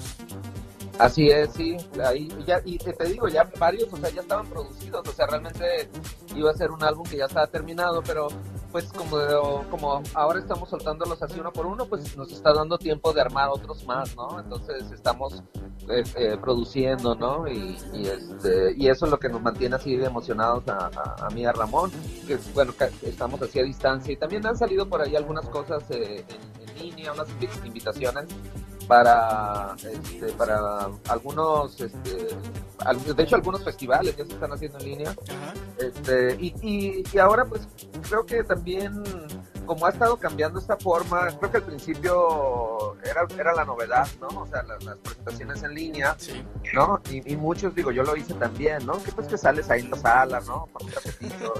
así es, sí. Ahí, ya, y te, te digo, ya varios, o sea, ya estaban producidos. O sea, realmente iba a ser un álbum que ya estaba terminado, pero pues como, como ahora estamos soltándolos así uno por uno, pues nos está dando tiempo de armar otros más, ¿no? Entonces estamos eh, eh, produciendo, ¿no? Y, y, este, y eso es lo que nos mantiene así de emocionados a, a, a mí y a Ramón, que bueno, que estamos así a distancia. Y también han salido por ahí algunas cosas eh, en, en línea, unas invi- invitaciones para este, para algunos este, al- de hecho algunos festivales ya se están haciendo en línea. Ajá. Este, y, y, y ahora pues creo que también como ha estado cambiando esta forma, creo que al principio era, era la novedad, ¿no? O sea, las, las presentaciones en línea, Sí. ¿no? Y, y muchos, digo, yo lo hice también, ¿no? Que pues que sales ahí en la sala, ¿no? Con un tapetito,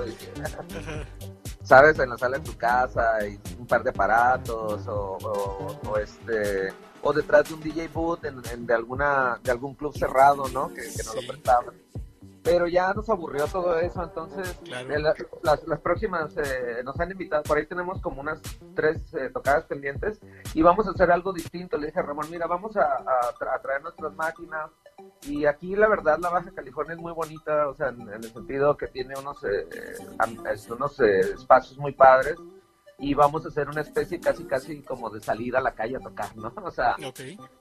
y, ¿sabes? En la sala de tu casa y un par de aparatos o, o, o este o detrás de un D J booth en, en de alguna de algún club cerrado, ¿no? Que, que no Sí. lo prestaban. Pero ya nos aburrió todo eso, entonces Claro. eh, la- las, las próximas eh, nos han invitado, por ahí tenemos como unas tres eh, tocadas pendientes y vamos a hacer algo distinto. Le dije a Ramón, mira, vamos a, a tra- a traer nuestras máquinas y aquí la verdad la Baja California es muy bonita, o sea, en, en el sentido que tiene unos, eh, am- es- unos eh, espacios muy padres y vamos a hacer una especie casi casi como de salir a la calle a tocar, ¿no? O sea, Ok.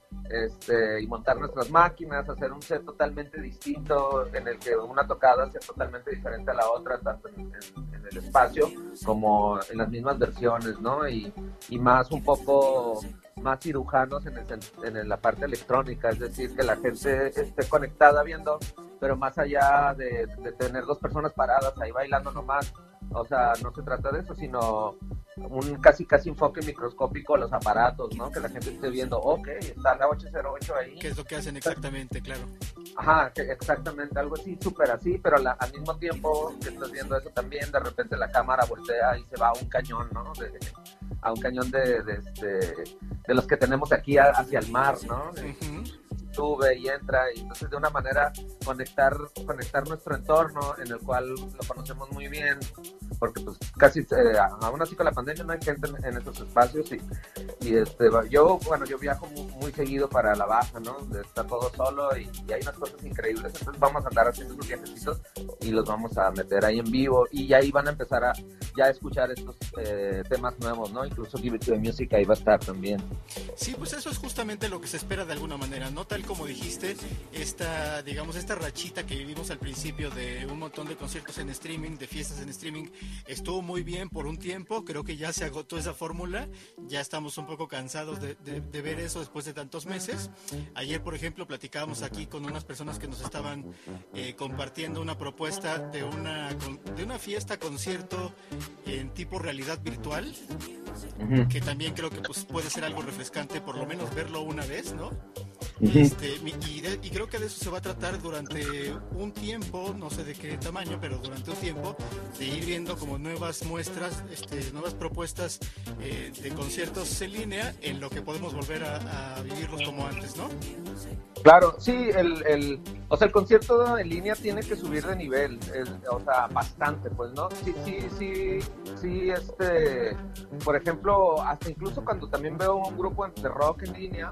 este, y montar nuestras máquinas, hacer un set totalmente distinto en el que una tocada sea totalmente diferente a la otra, tanto en, en- en el espacio como en las mismas versiones, ¿no? Y, y más un poco más cirujanos en, el sen- en la parte electrónica, es decir, que la gente esté conectada viendo, pero más allá de, de tener dos personas paradas ahí bailando nomás, o sea, no se trata de eso, sino un casi casi enfoque microscópico a los aparatos, ¿no? Que la gente esté viendo, ok, está la ocho cero ocho ahí. ¿Qué es lo que hacen exactamente? Claro. Ajá, que exactamente, algo así, súper así, pero la- al mismo tiempo que estás viendo eso también, de repente la cámara voltea y se va a un cañón, ¿no? De- a un cañón de, de, este, de los que tenemos aquí a- hacia el mar, ¿no? Ujú. Sube y entra, y entonces de una manera conectar conectar nuestro entorno en el cual lo conocemos muy bien, porque pues casi eh, aún así con la pandemia no hay gente en, en esos espacios y, y este yo bueno yo viajo muy, muy seguido para la Baja, ¿no? Donde está todo solo y, y hay unas cosas increíbles, entonces vamos a andar haciendo esos viajecitos y los vamos a meter ahí en vivo y ahí van a empezar a ya escuchar estos eh, temas nuevos, ¿no? Incluso Give It to the Music ahí va a estar también. Sí, pues eso es justamente lo que se espera de alguna manera, ¿no? Tal como dijiste, esta, digamos, esta rachita que vivimos al principio de un montón de conciertos en streaming, de fiestas en streaming, estuvo muy bien por un tiempo, creo que ya se agotó esa fórmula, ya estamos un poco cansados de, de, de ver eso después de tantos meses. Ayer, por ejemplo, platicábamos aquí con unas personas que nos estaban eh, compartiendo una propuesta de una, con- de una fiesta, concierto en tipo realidad virtual, Ujú. que también creo que pues puede ser algo refrescante, por lo menos verlo una vez, ¿no? Ujú. Este, mi- y, de- y creo que de eso se va a tratar durante un tiempo, no sé de qué tamaño, pero durante un tiempo, de ir viendo como nuevas muestras, este, nuevas propuestas eh, de conciertos en línea, en lo que podemos volver a, a vivirlos como antes, ¿no? Claro, sí, el, el, o sea, el concierto en línea tiene que subir de nivel, es- o sea, bastante, pues, ¿no? Sí, sí, sí, sí, este, por ejemplo, hasta incluso cuando también veo un grupo de rock en línea,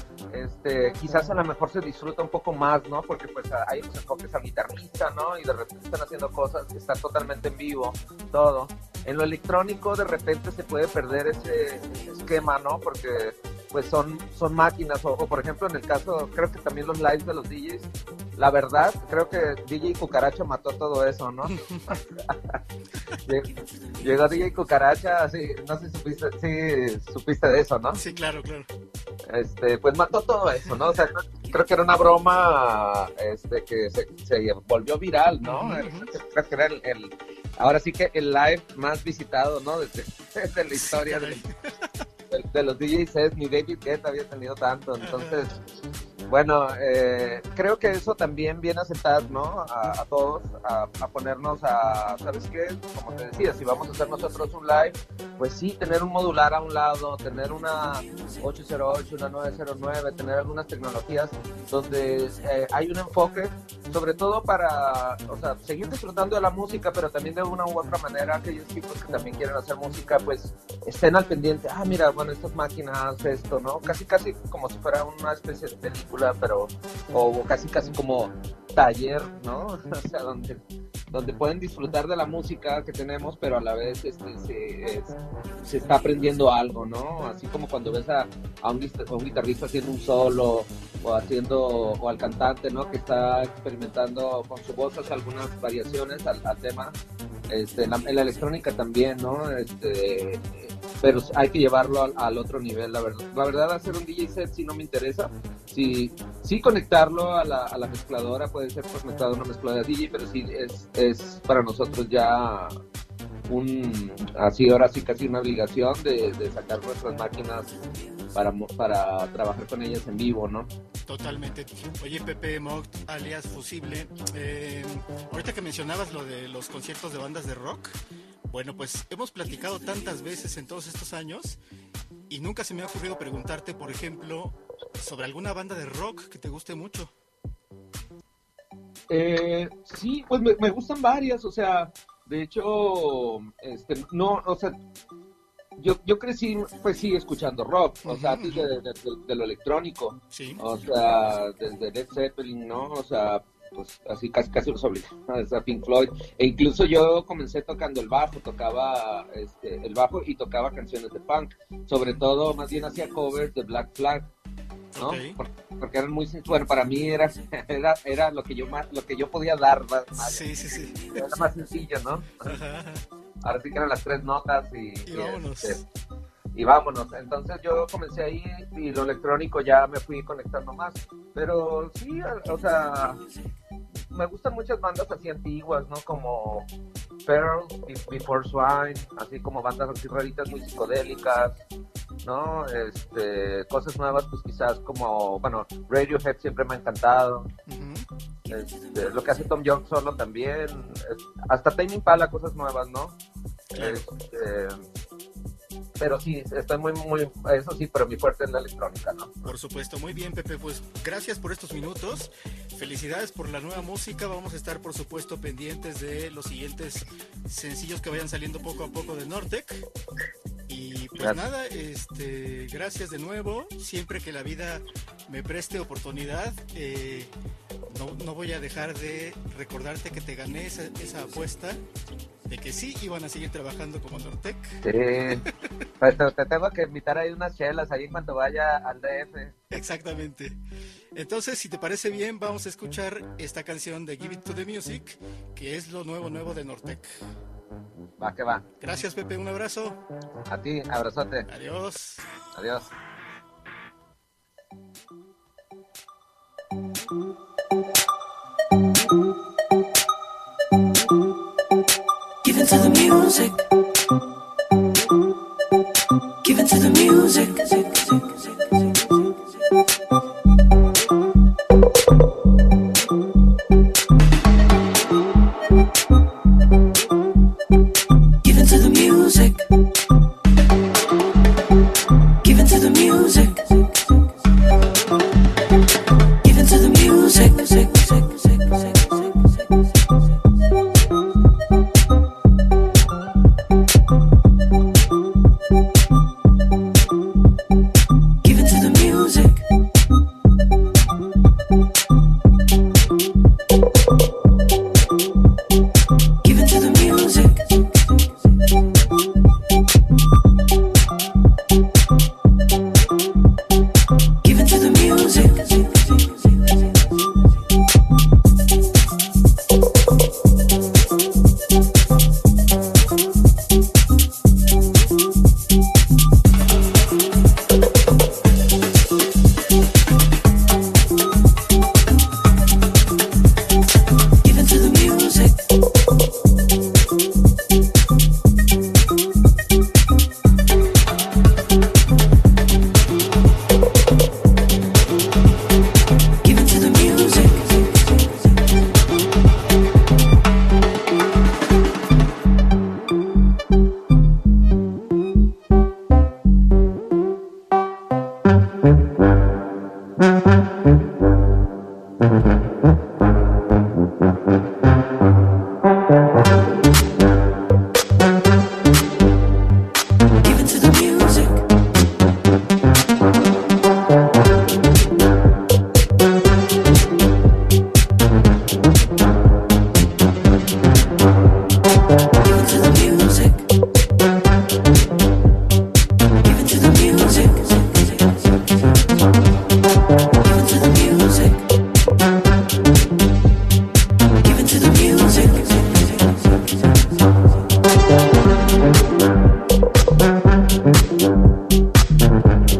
este, quizás a lo mejor se disfruta un poco más, ¿no? Porque pues hay los enfoques al guitarrista, ¿no? Y de repente están haciendo cosas que están totalmente en vivo, todo. En lo electrónico de repente se puede perder ese, ese esquema, ¿no? Porque pues son, son máquinas, o, o por ejemplo en el caso, creo que también los lives de los D Js, la verdad, creo que D J Cucaracha mató todo eso, ¿no? Lleg- Llegó D J Cucaracha, sí, no sé si supiste, sí, supiste de eso, ¿no? Sí, claro, claro. Este, pues mató todo eso, ¿no? O sea, creo, creo que era una broma, este, que se, se volvió viral, ¿no? Ujú. Creo que era el, el- ahora sí que el live más visitado, ¿no? Desde, desde la historia de, de, de los D Js, ni David Guetta había tenido tanto, entonces, bueno, eh, creo que eso también viene a sentar, ¿no? A, a todos, a, a ponernos a, ¿sabes qué? Como te decía, si vamos a hacer nosotros un live, pues sí, tener un modular a un lado, tener una ocho cero ocho, una nueve cero nueve, tener algunas tecnologías donde eh, hay un enfoque, sobre todo para, o sea, seguir disfrutando de la música, pero también de una u otra manera aquellos chicos que también quieren hacer música, pues estén al pendiente, ah, mira, bueno, estas máquinas, esto, ¿no? Casi, casi como si fuera una especie de película, pero, o casi, casi como taller, ¿no? O sea, donde donde pueden disfrutar de la música que tenemos, pero a la vez este, se, es, se está aprendiendo algo, ¿no? Así como cuando ves a, a, un, a un guitarrista haciendo un solo, o haciendo, o al cantante, ¿no? Que está experimentando con su voz, hace algunas variaciones al, al tema. Este, la, en la electrónica también, ¿no? Este, pero hay que llevarlo al, al otro nivel, la verdad. La verdad, hacer un D J set sí no me interesa. Sí, sí conectarlo a la, a la mezcladora, puede ser conectado a una mezcladora D J, pero sí es, es para nosotros ya un, así ahora sí casi una obligación de, de sacar nuestras máquinas para, para trabajar con ellas en vivo, ¿¿no? Totalmente. Oye, Pepe Mogt, alias Fusible, eh, ahorita que mencionabas lo de los conciertos de bandas de rock, bueno, pues hemos platicado tantas veces en todos estos años y nunca se me ha ocurrido preguntarte, por ejemplo, sobre alguna banda de rock que te guste mucho. Eh, sí, pues me, me gustan varias, o sea, de hecho, este, no, o sea, yo, yo crecí, pues sí, escuchando rock, o sea, antes de, de, de, de lo electrónico, sí. O sea, desde Led Zeppelin, ¿no? O sea, pues así casi casi los obligados, o sea, Pink Floyd, e incluso yo comencé tocando el bajo, tocaba este, el bajo y tocaba canciones de punk, sobre todo, más bien hacía covers de Black Flag, ¿no? Okay. Porque, porque eran muy, bueno, para mí era, era, era lo que yo más, lo que yo podía dar, más, sí, sí, sí. Era más sencillo, ¿no? Ajá, ajá. Ahora sí que eran las tres notas y, y, y vámonos. Este, y vámonos. Entonces yo comencé ahí y lo electrónico ya me fui conectando más. Pero sí, o sea, me gustan muchas bandas así antiguas, ¿no? Como Pearl, Before Swine, así como bandas así raritas muy psicodélicas, ¿no? Este, cosas nuevas, pues quizás como, bueno, Radiohead siempre me ha encantado. Uh-huh. Este, lo que hace Tom York solo también, es, hasta Tame Impala, cosas nuevas, ¿no? Este, pero sí, estoy muy, muy, eso sí, pero mi fuerte es la electrónica, ¿no? Por supuesto, muy bien, Pepe, pues gracias por estos minutos, felicidades por la nueva música, vamos a estar por supuesto pendientes de los siguientes sencillos que vayan saliendo poco a poco de Nortec. Y pues gracias. Nada, este, gracias de nuevo, siempre que la vida me preste oportunidad, eh, no, no voy a dejar de recordarte que te gané esa, esa apuesta de que sí iban a seguir trabajando como Nortec. Sí, pues te, te tengo que invitar ahí unas chelas ahí cuando vaya al D F. Exactamente. Entonces, si te parece bien, vamos a escuchar esta canción de Give It to the Music, que es lo nuevo nuevo de Nortec. Va que va. Gracias, Pepe, un abrazo. A ti, abrazote. Adiós. Adiós. Give it to the music. Give it to the music. Give it to the music. Give it to the music. Give it to the music.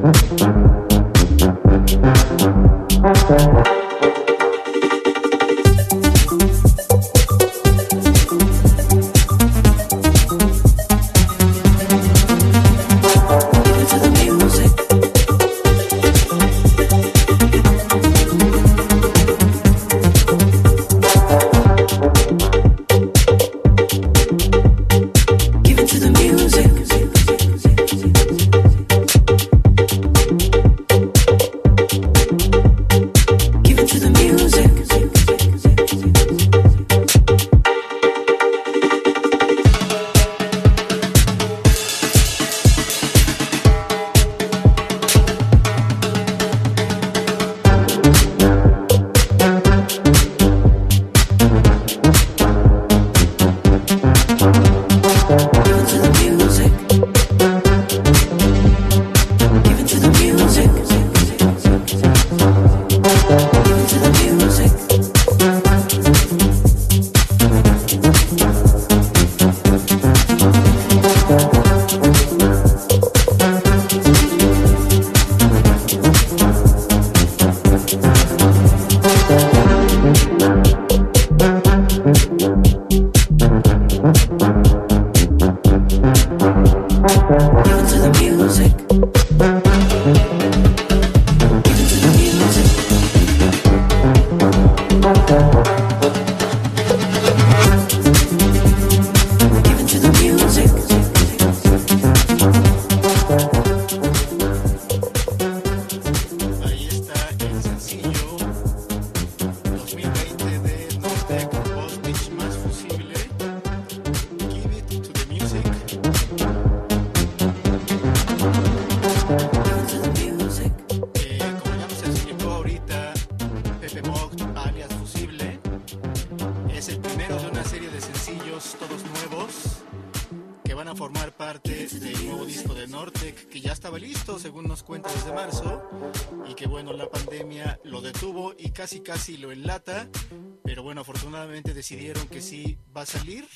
Casi casi lo enlata, pero bueno, afortunadamente decidieron que sí va a salir.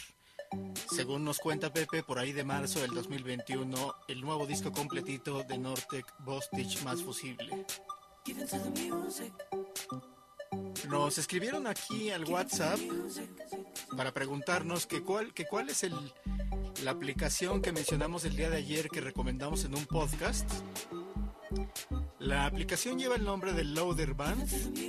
Según nos cuenta Pepe, por ahí de marzo del dos mil veintiuno, el nuevo disco completito de Nortec Bostich Más Fusible. Nos escribieron aquí al WhatsApp para preguntarnos que cuál, que cuál es el, la aplicación que mencionamos el día de ayer que recomendamos en un podcast. La aplicación lleva el nombre de Loader Band.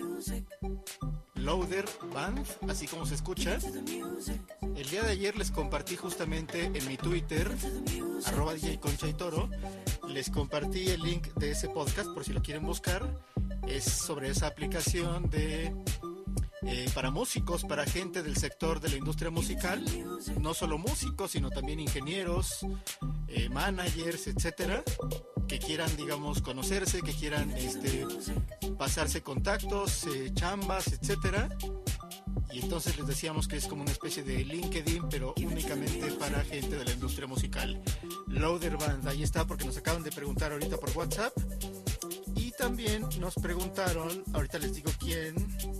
Loader Band, así como se escucha. El día de ayer les compartí justamente en mi Twitter, arroba D J Concha y Toro, les compartí el link de ese podcast por si lo quieren buscar. Es sobre esa aplicación de eh, para músicos, para gente del sector de la industria musical, no solo músicos, sino también ingenieros, eh, managers, etcétera, que quieran, digamos, conocerse, que quieran este, pasarse contactos, eh, chambas, etcétera. Y entonces les decíamos que es como una especie de LinkedIn, pero únicamente para gente de la industria musical. Loader Band, ahí está, porque nos acaban de preguntar ahorita por WhatsApp. Y también nos preguntaron, ahorita les digo quién,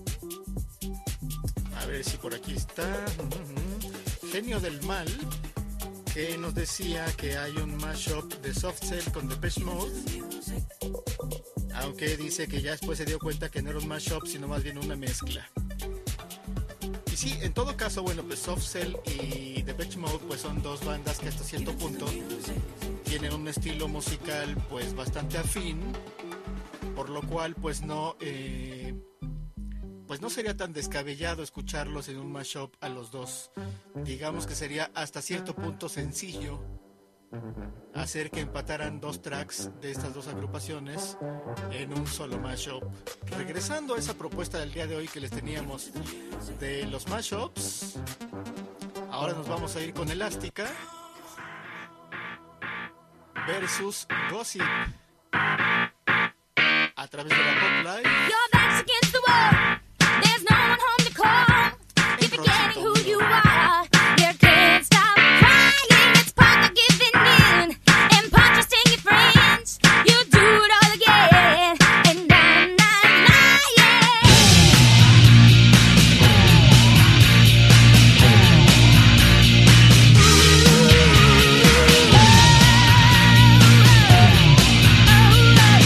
a ver si por aquí está, uh-huh. Genio del Mal, que nos decía que hay un mashup de Soft Cell con Depeche Mode, aunque dice que ya después se dio cuenta que no era un mashup, sino más bien una mezcla. Y sí, en todo caso, bueno, pues Soft Cell y Depeche Mode pues son dos bandas que hasta cierto punto tienen un estilo musical pues bastante afín, por lo cual pues no eh, pues no sería tan descabellado escucharlos en un mashup a los dos. Digamos que sería hasta cierto punto sencillo hacer que empataran dos tracks de estas dos agrupaciones en un solo mashup. Regresando a esa propuesta del día de hoy que les teníamos de los mashups, ahora nos vamos a ir con Elástica versus Gossip a través de la Pop Live. Your back's against the wall. There's no one home to call. You're forgetting who you are. You can't stop crying. It's part of giving in. And part trusting your friends. You do it all again. And I'm not lying. Ooh, oh, oh, oh.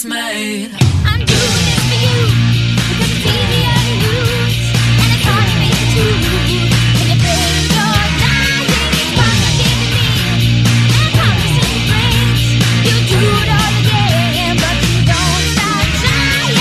is made. I'm doing this for you because it's easier to lose and it's hard for me to choose. Can you feel your dying? It's what you're giving me and promising friends. You do it all again, but you don't stop trying.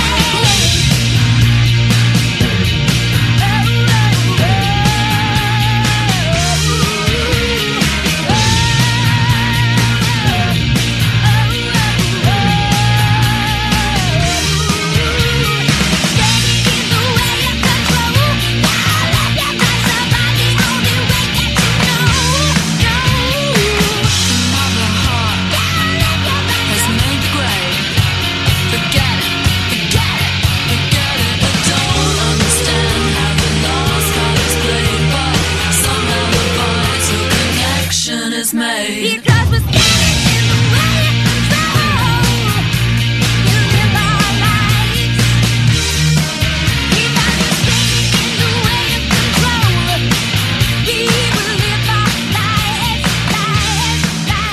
Made. Because we're standing in the way of control. You live our lives. Because we're standing in the way of control. We will live our lives, lives,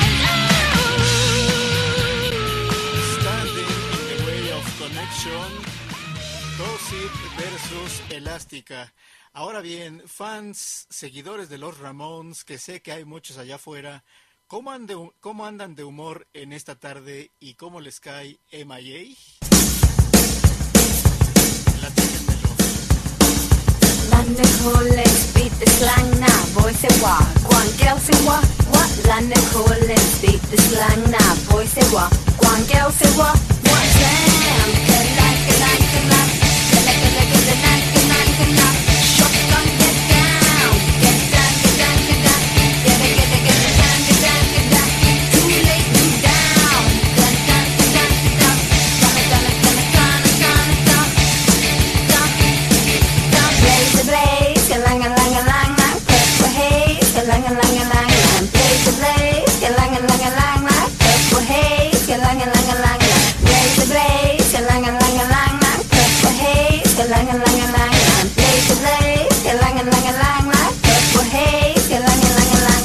lives. Standing in the way of connection. Gossip versus Elástica. Ahora bien, fans, seguidores de los Ramones, que sé que hay muchos allá afuera, ¿cómo, ande, ¿cómo andan de humor en esta tarde y cómo les cae M I A? Platíquenmelo. London calling, beat the slang now. Boy say what? Go on, girl say what? What? London calling, beat the slang now. Boy say what? Go on, girl say what? What slang? Get like, get like, get like, get like, get like, get like, get like, get like. Shotgun, get down, get down, get down, get down, get it, get it, get it down, get down, get down. Too late, you down, get down, get down, get down. Gonna, gonna, gonna, gonna, gonna, gonna, gonna. Blaze the blaze, galang, galang, galang, lang. Purple haze, galang, galang, galang, lang. Blaze the blaze, galang, galang, galang, lang. Purple haze, galang, galang, galang, lang. Blaze the blaze, galang, galang, galang, lang. Purple haze, galang, galang, galang, lang. Blaze the blaze, galang, galang, galang, lang. Purple haze, galang, galang, galang, lang.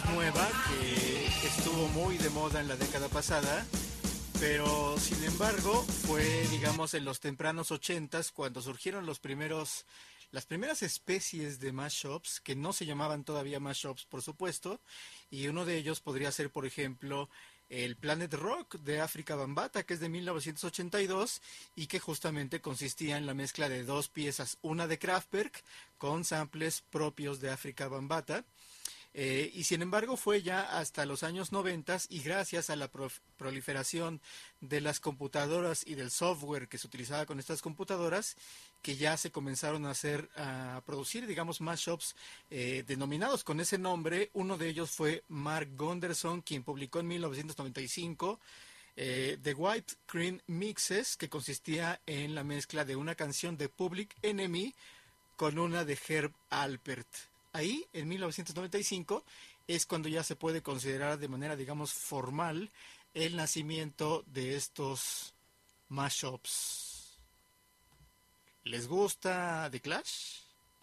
nueva que estuvo muy de moda en la década pasada, pero sin embargo fue, digamos, en los tempranos ochentas cuando surgieron los primeros, las primeras especies de mashups, que no se llamaban todavía mashups, por supuesto, y uno de ellos podría ser, por ejemplo, el Planet Rock de África Bambaataa, que es de mil novecientos ochenta y dos y que justamente consistía en la mezcla de dos piezas, una de Kraftwerk con samples propios de África Bambaataa. Eh, y sin embargo fue ya hasta los años noventas y gracias a la prof- proliferación de las computadoras y del software que se utilizaba con estas computadoras que ya se comenzaron a hacer, a producir, digamos, mashups eh, denominados con ese nombre. Uno de ellos fue Mark Gunderson, quien publicó en mil novecientos noventa y cinco eh, The White Cream Mixes, que consistía en la mezcla de una canción de Public Enemy con una de Herb Alpert. Ahí, en mil novecientos noventa y cinco, es cuando ya se puede considerar de manera, digamos, formal el nacimiento de estos mashups. ¿Les gusta The Clash?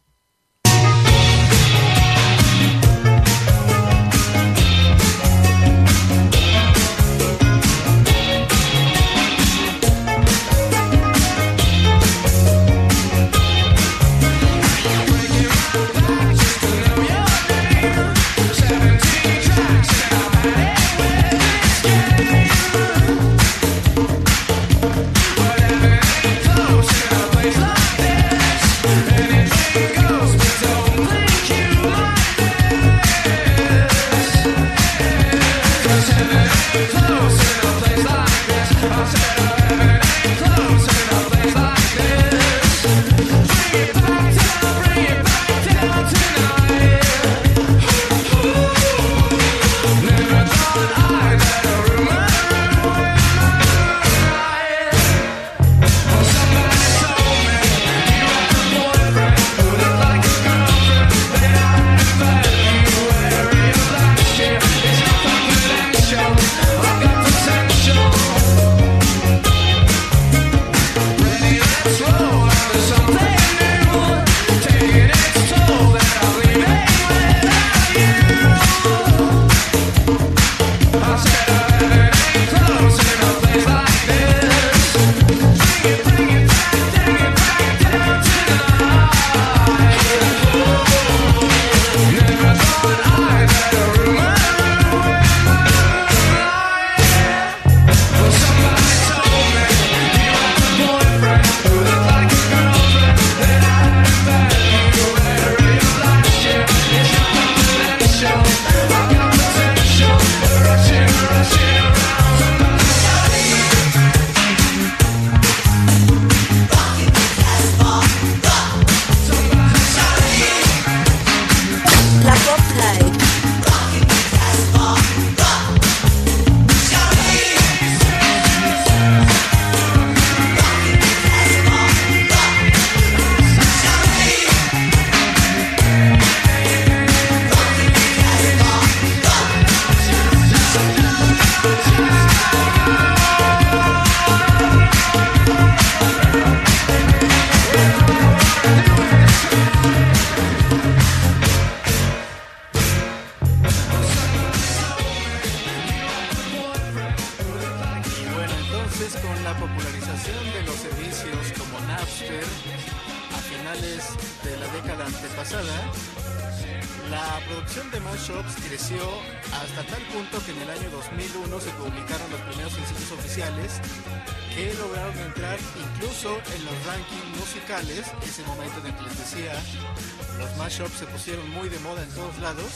Se pusieron muy de moda en todos lados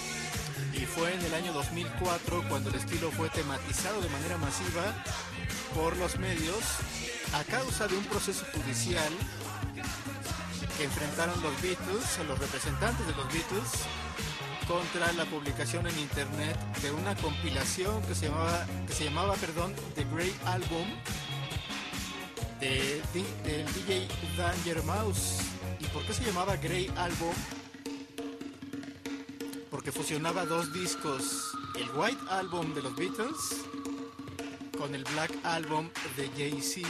y fue en el año dos mil cuatro cuando el estilo fue tematizado de manera masiva por los medios a causa de un proceso judicial que enfrentaron los Beatles, a los representantes de los Beatles, contra la publicación en internet de una compilación que se llamaba, que se llamaba perdón, The Grey Album de, de, del D J Danger Mouse. ¿Y por qué se llamaba Grey Album? Porque fusionaba dos discos, el White Album de los Beatles con el Black Album de Jay-Z.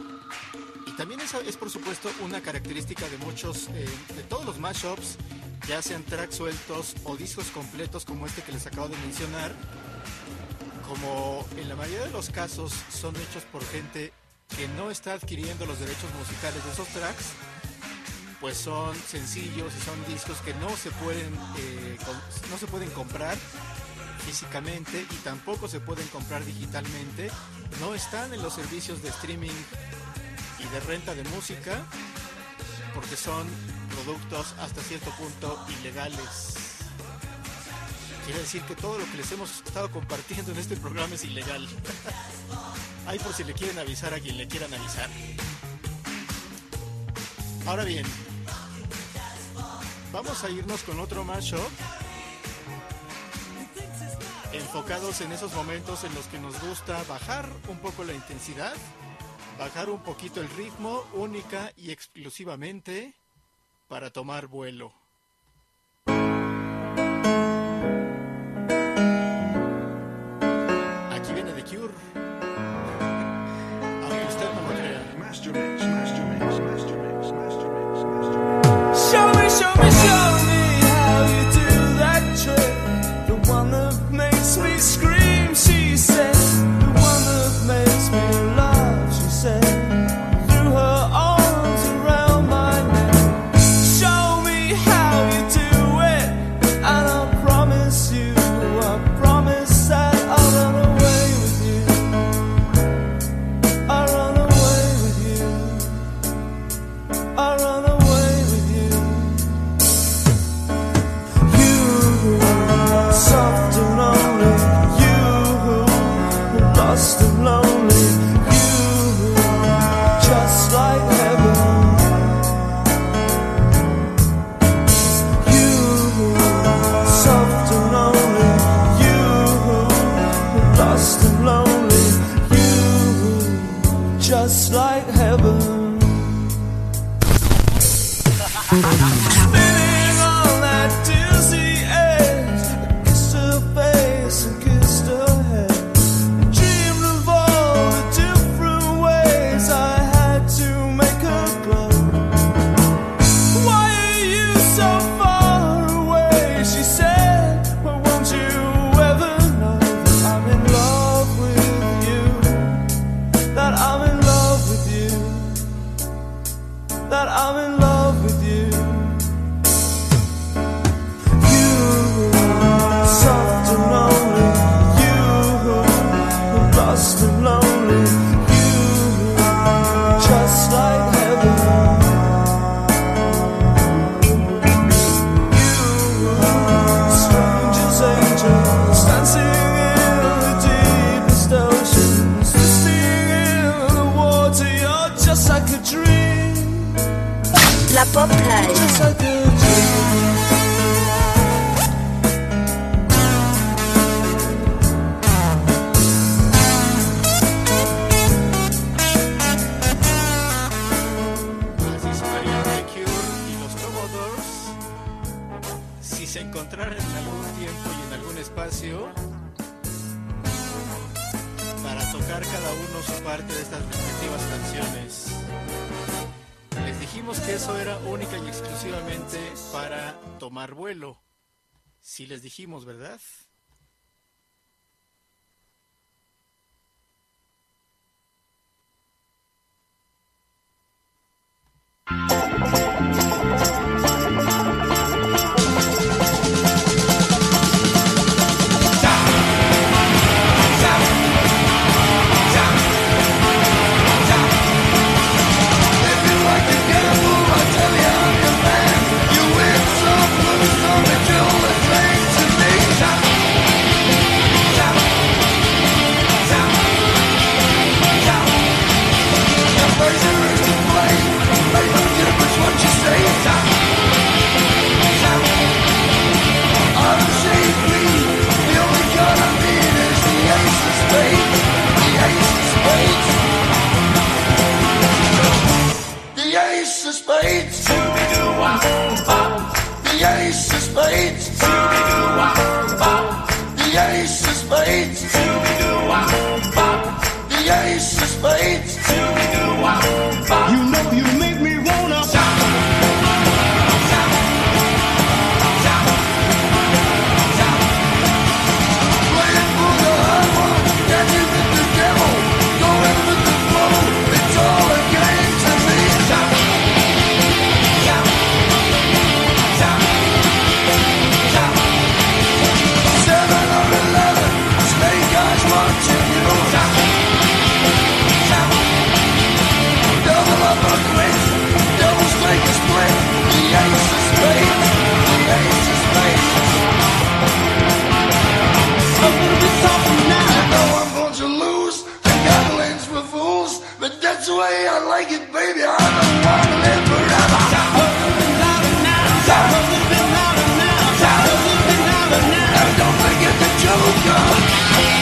Y también esa es por supuesto una característica de muchos, eh, de todos los mashups, ya sean tracks sueltos o discos completos como este que les acabo de mencionar, como en la mayoría de los casos son hechos por gente que no está adquiriendo los derechos musicales de esos tracks, pues son sencillos y son discos que no se pueden eh, com- no se pueden comprar físicamente y tampoco se pueden comprar digitalmente, no están en los servicios de streaming y de renta de música porque son productos hasta cierto punto ilegales. Quiere decir que todo lo que les hemos estado compartiendo en este programa es ilegal. Ahí por si le quieren avisar a quien le quieran avisar. Ahora bien, vamos a irnos con otro mashup enfocados en esos momentos en los que nos gusta bajar un poco la intensidad, bajar un poquito el ritmo, única y exclusivamente para tomar vuelo. Aquí viene The Cure. Aunque usted no lo crea. Master Mix, Master Mix, Master Mix, Master Mix, Master Mix. Show me, show me, show me how you do that trick. The one that makes me scream, she said. The one that makes me laugh, she said. Threw her arms around my neck. Show me how you do it, and I promise you, I promise that I'll run away with you. I'll run away with you. I'll run away with you. You, soft and lonely. You, lost and lonely. You, just like heaven. You, soft and lonely. You, lost and lonely. You, just like heaven. Spinning on that dizzy edge, I kissed her face and kissed her head. Dreamed of all the different ways I had to make her glow. Why are you so far away? She said, well, won't you ever know that I'm in love with you? That I'm in love with you. That I'm in love with you. You, soft and lonely. You, lost and lonely. You, just like heaven. You, stranger's angels, dancing in the deepest oceans, twisting in the water. You're just like a dream. La Pop Live. Just like a dream. Así sonarían The Cure y los Commodores si se encontraran en algún tiempo y en algún espacio para tocar cada uno su parte de estas respectivas canciones. Les dijimos que eso era única y exclusivamente para tomar vuelo. Sí les dijimos, ¿verdad? You know you make me wanna like it, baby. I don't wanna live forever. Shout a little bit louder now. Shout a little bit louder now. Shout a little bit louder now. And don't forget the joker.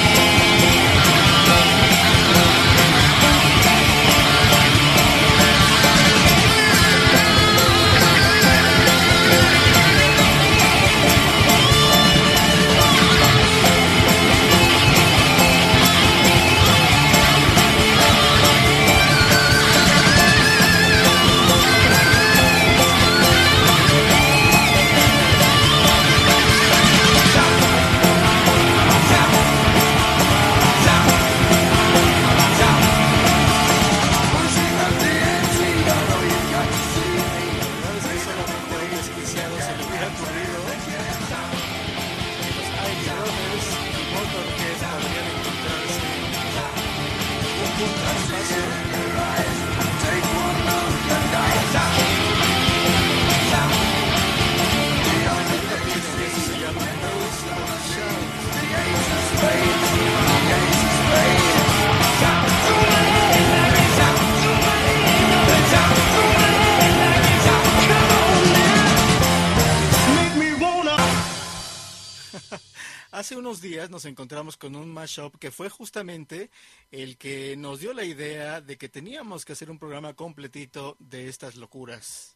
Hace unos días nos encontramos con un mashup que fue justamente el que nos dio la idea de que teníamos que hacer un programa completito de estas locuras.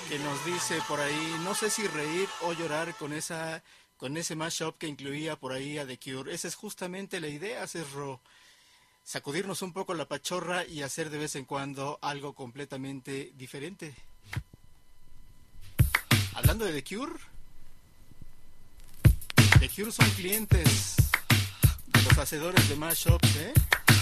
que nos dice por ahí, no sé si reír o llorar con esa con ese mashup que incluía por ahí a The Cure. Esa es justamente la idea, Cerro. Sacudirnos un poco la pachorra y hacer de vez en cuando algo completamente diferente. Hablando de The Cure, The Cure son clientes de los hacedores de mashups, ¿eh?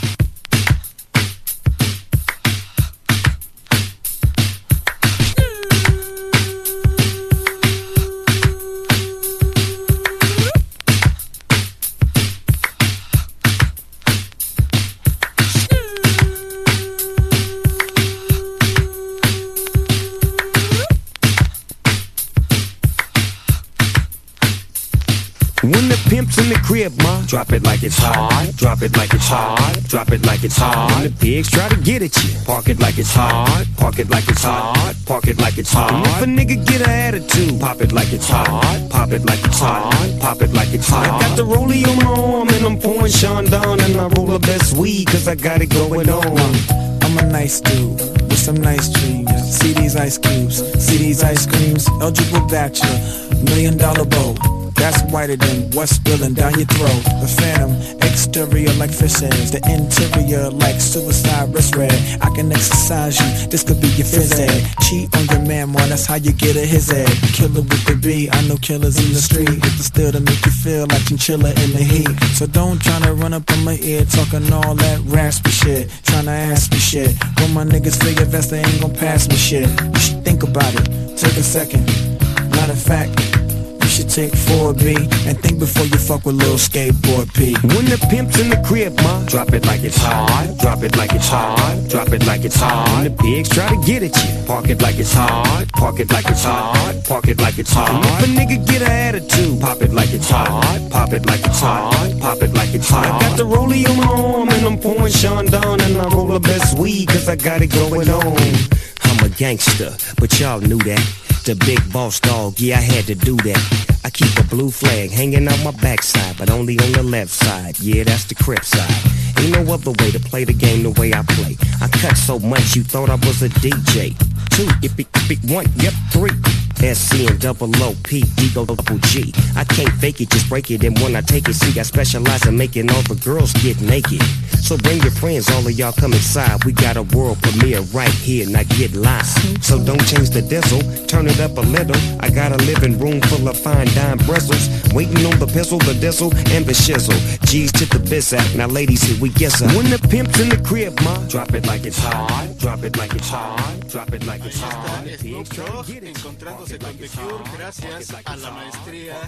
When the pimp's in the crib, ma, drop it like it's hot. Drop it like it's hot. Drop it like it's hot. When the pigs try to get at you, park it like it's hot. Park it like it's hot. Park it like it's hot. And if a nigga get an attitude, pop it like it's hot. Pop it like it's hot. Pop it like it's hot. I got the rollie on my arm and I'm pouring Sean down and I roll the best weed cause I got it going on. I'm a nice dude with some nice dreams. See these ice cubes, see these ice creams. Eligible bachelor, million dollar bow. That's whiter than what's spilling down your throat. The phantom, exterior like fish eggs. The interior like suicide wrist red. I can exercise you, this could be your phys ed. Cheat on your man, man, that's how you get a his head. Killer with the B, I know killers in the street. With the still to make you feel like chinchilla in the heat. So don't tryna run up on my ear talking all that raspy shit. Tryna ask me shit. When my niggas figure vest, they ain't gon' pass me shit. You should think about it, take a second. Matter of fact, you should take four B and think before you fuck with little skateboard P. When the pimp's in the crib, ma, drop it like it's hot. Drop it like it's hot. Drop it like it's hot. When the pigs try to get at you, park it like it's hot. Park it like it's hot. Park it like it's hot. And if a nigga get an attitude, pop it like it's hot. Pop it like it's hot. Pop it like it's hot. I got the rollie on my arm and I'm pouring Sean down and I roll the best weed cause I got it going on. I'm a gangster, but y'all knew that. The big boss dog, yeah, I had to do that. I keep a blue flag hanging out my backside, but only on the left side. Yeah, that's the Crip side. Ain't no other way to play the game the way I play. I cut so much you thought I was a D J. Two, if it, if it, one, yep, three. S C and double O P, D go double G. I can't fake it, just break it. And when I take it, see, I specialize in making all the girls get naked. So bring your friends, all of y'all come inside. We got a world premiere right here, now get live. So don't change the diesel, turn it up a little. I got a living room full of fine dime bristles. Waiting on the pistol, the diesel, and the shizzle. G's to the biz act, now ladies, here we get some. When the pimp's in the crib, ma, drop it like it's hot. Drop it like it's hot. Drop it like it's hot. Snoop Dogg encontrándose con The Cure gracias a la maestría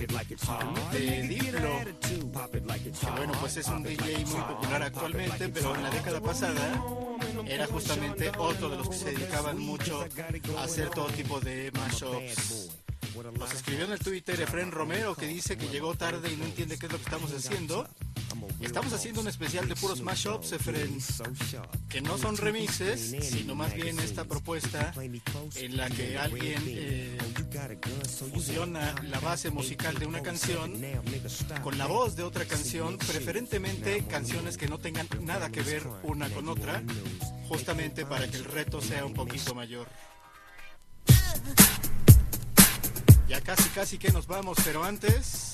de Diplo, que bueno, pues es un D J muy popular actualmente, pero en la década pasada era justamente otro de los que se dedicaban mucho a hacer todo tipo de mashups. Nos escribió en el Twitter Efren Romero, que dice que llegó tarde y no entiende qué es lo que estamos haciendo. Estamos haciendo un especial de puros mashups, Efren, que no son remixes, sino más bien esta propuesta en la que alguien eh, fusiona la base musical de una canción con la voz de otra canción, preferentemente canciones que no tengan nada que ver una con otra, justamente para que el reto sea un poquito mayor. Ya casi casi que nos vamos, pero antes...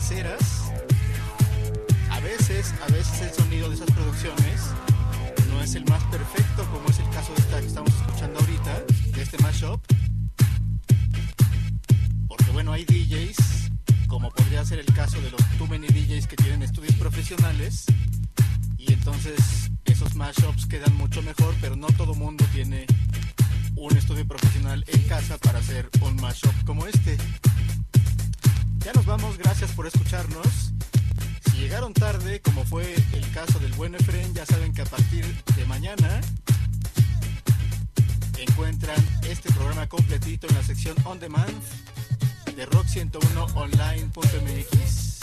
caseras. A veces, a veces el sonido de esas producciones no es el más perfecto, como es el caso de esta que estamos escuchando ahorita, de este mashup. Porque bueno, hay D Js, como podría ser el caso de los Too Many D Js que tienen estudios profesionales, y entonces esos mashups quedan mucho mejor, pero no todo mundo tiene un estudio profesional en casa para hacer un mashup como este. Ya nos vamos, gracias por escucharnos. Si llegaron tarde, como fue el caso del buen Efren, ya saben que a partir de mañana encuentran este programa completito en la sección On Demand de rock ciento uno online punto m x.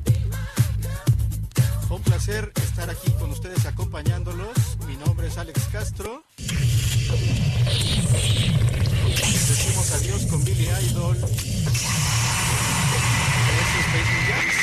Fue un placer estar aquí con ustedes acompañándolos. Mi nombre es Alex Castro. Les decimos adiós con Billy Idol. Eso es Basement Jaxx.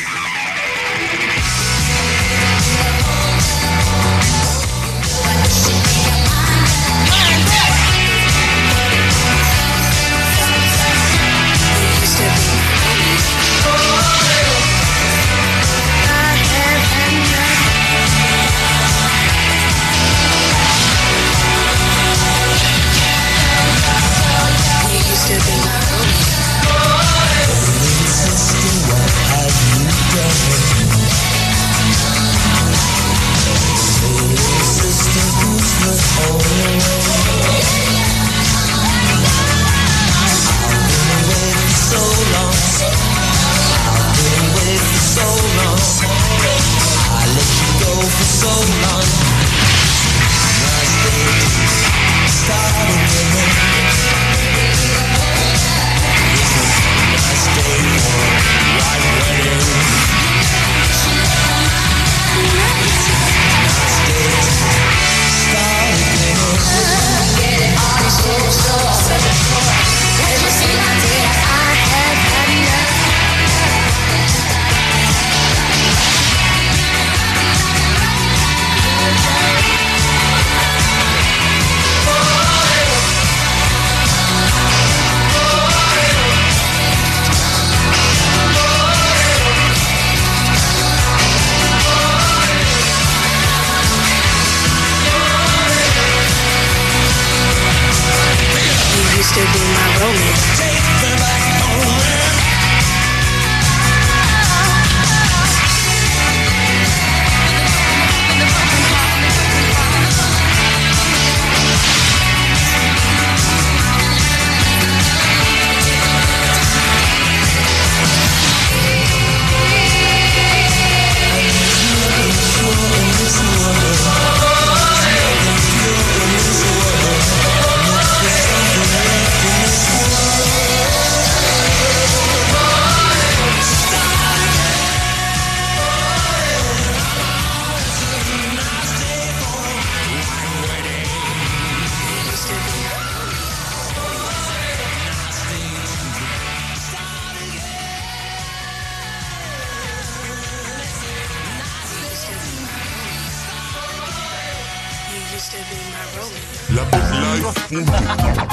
La Pop Life punto com.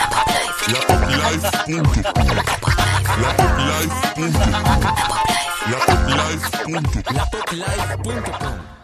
La Pop Life punto com. La Pop Life punto com. La Pop Life punto com. La Pop Life punto com.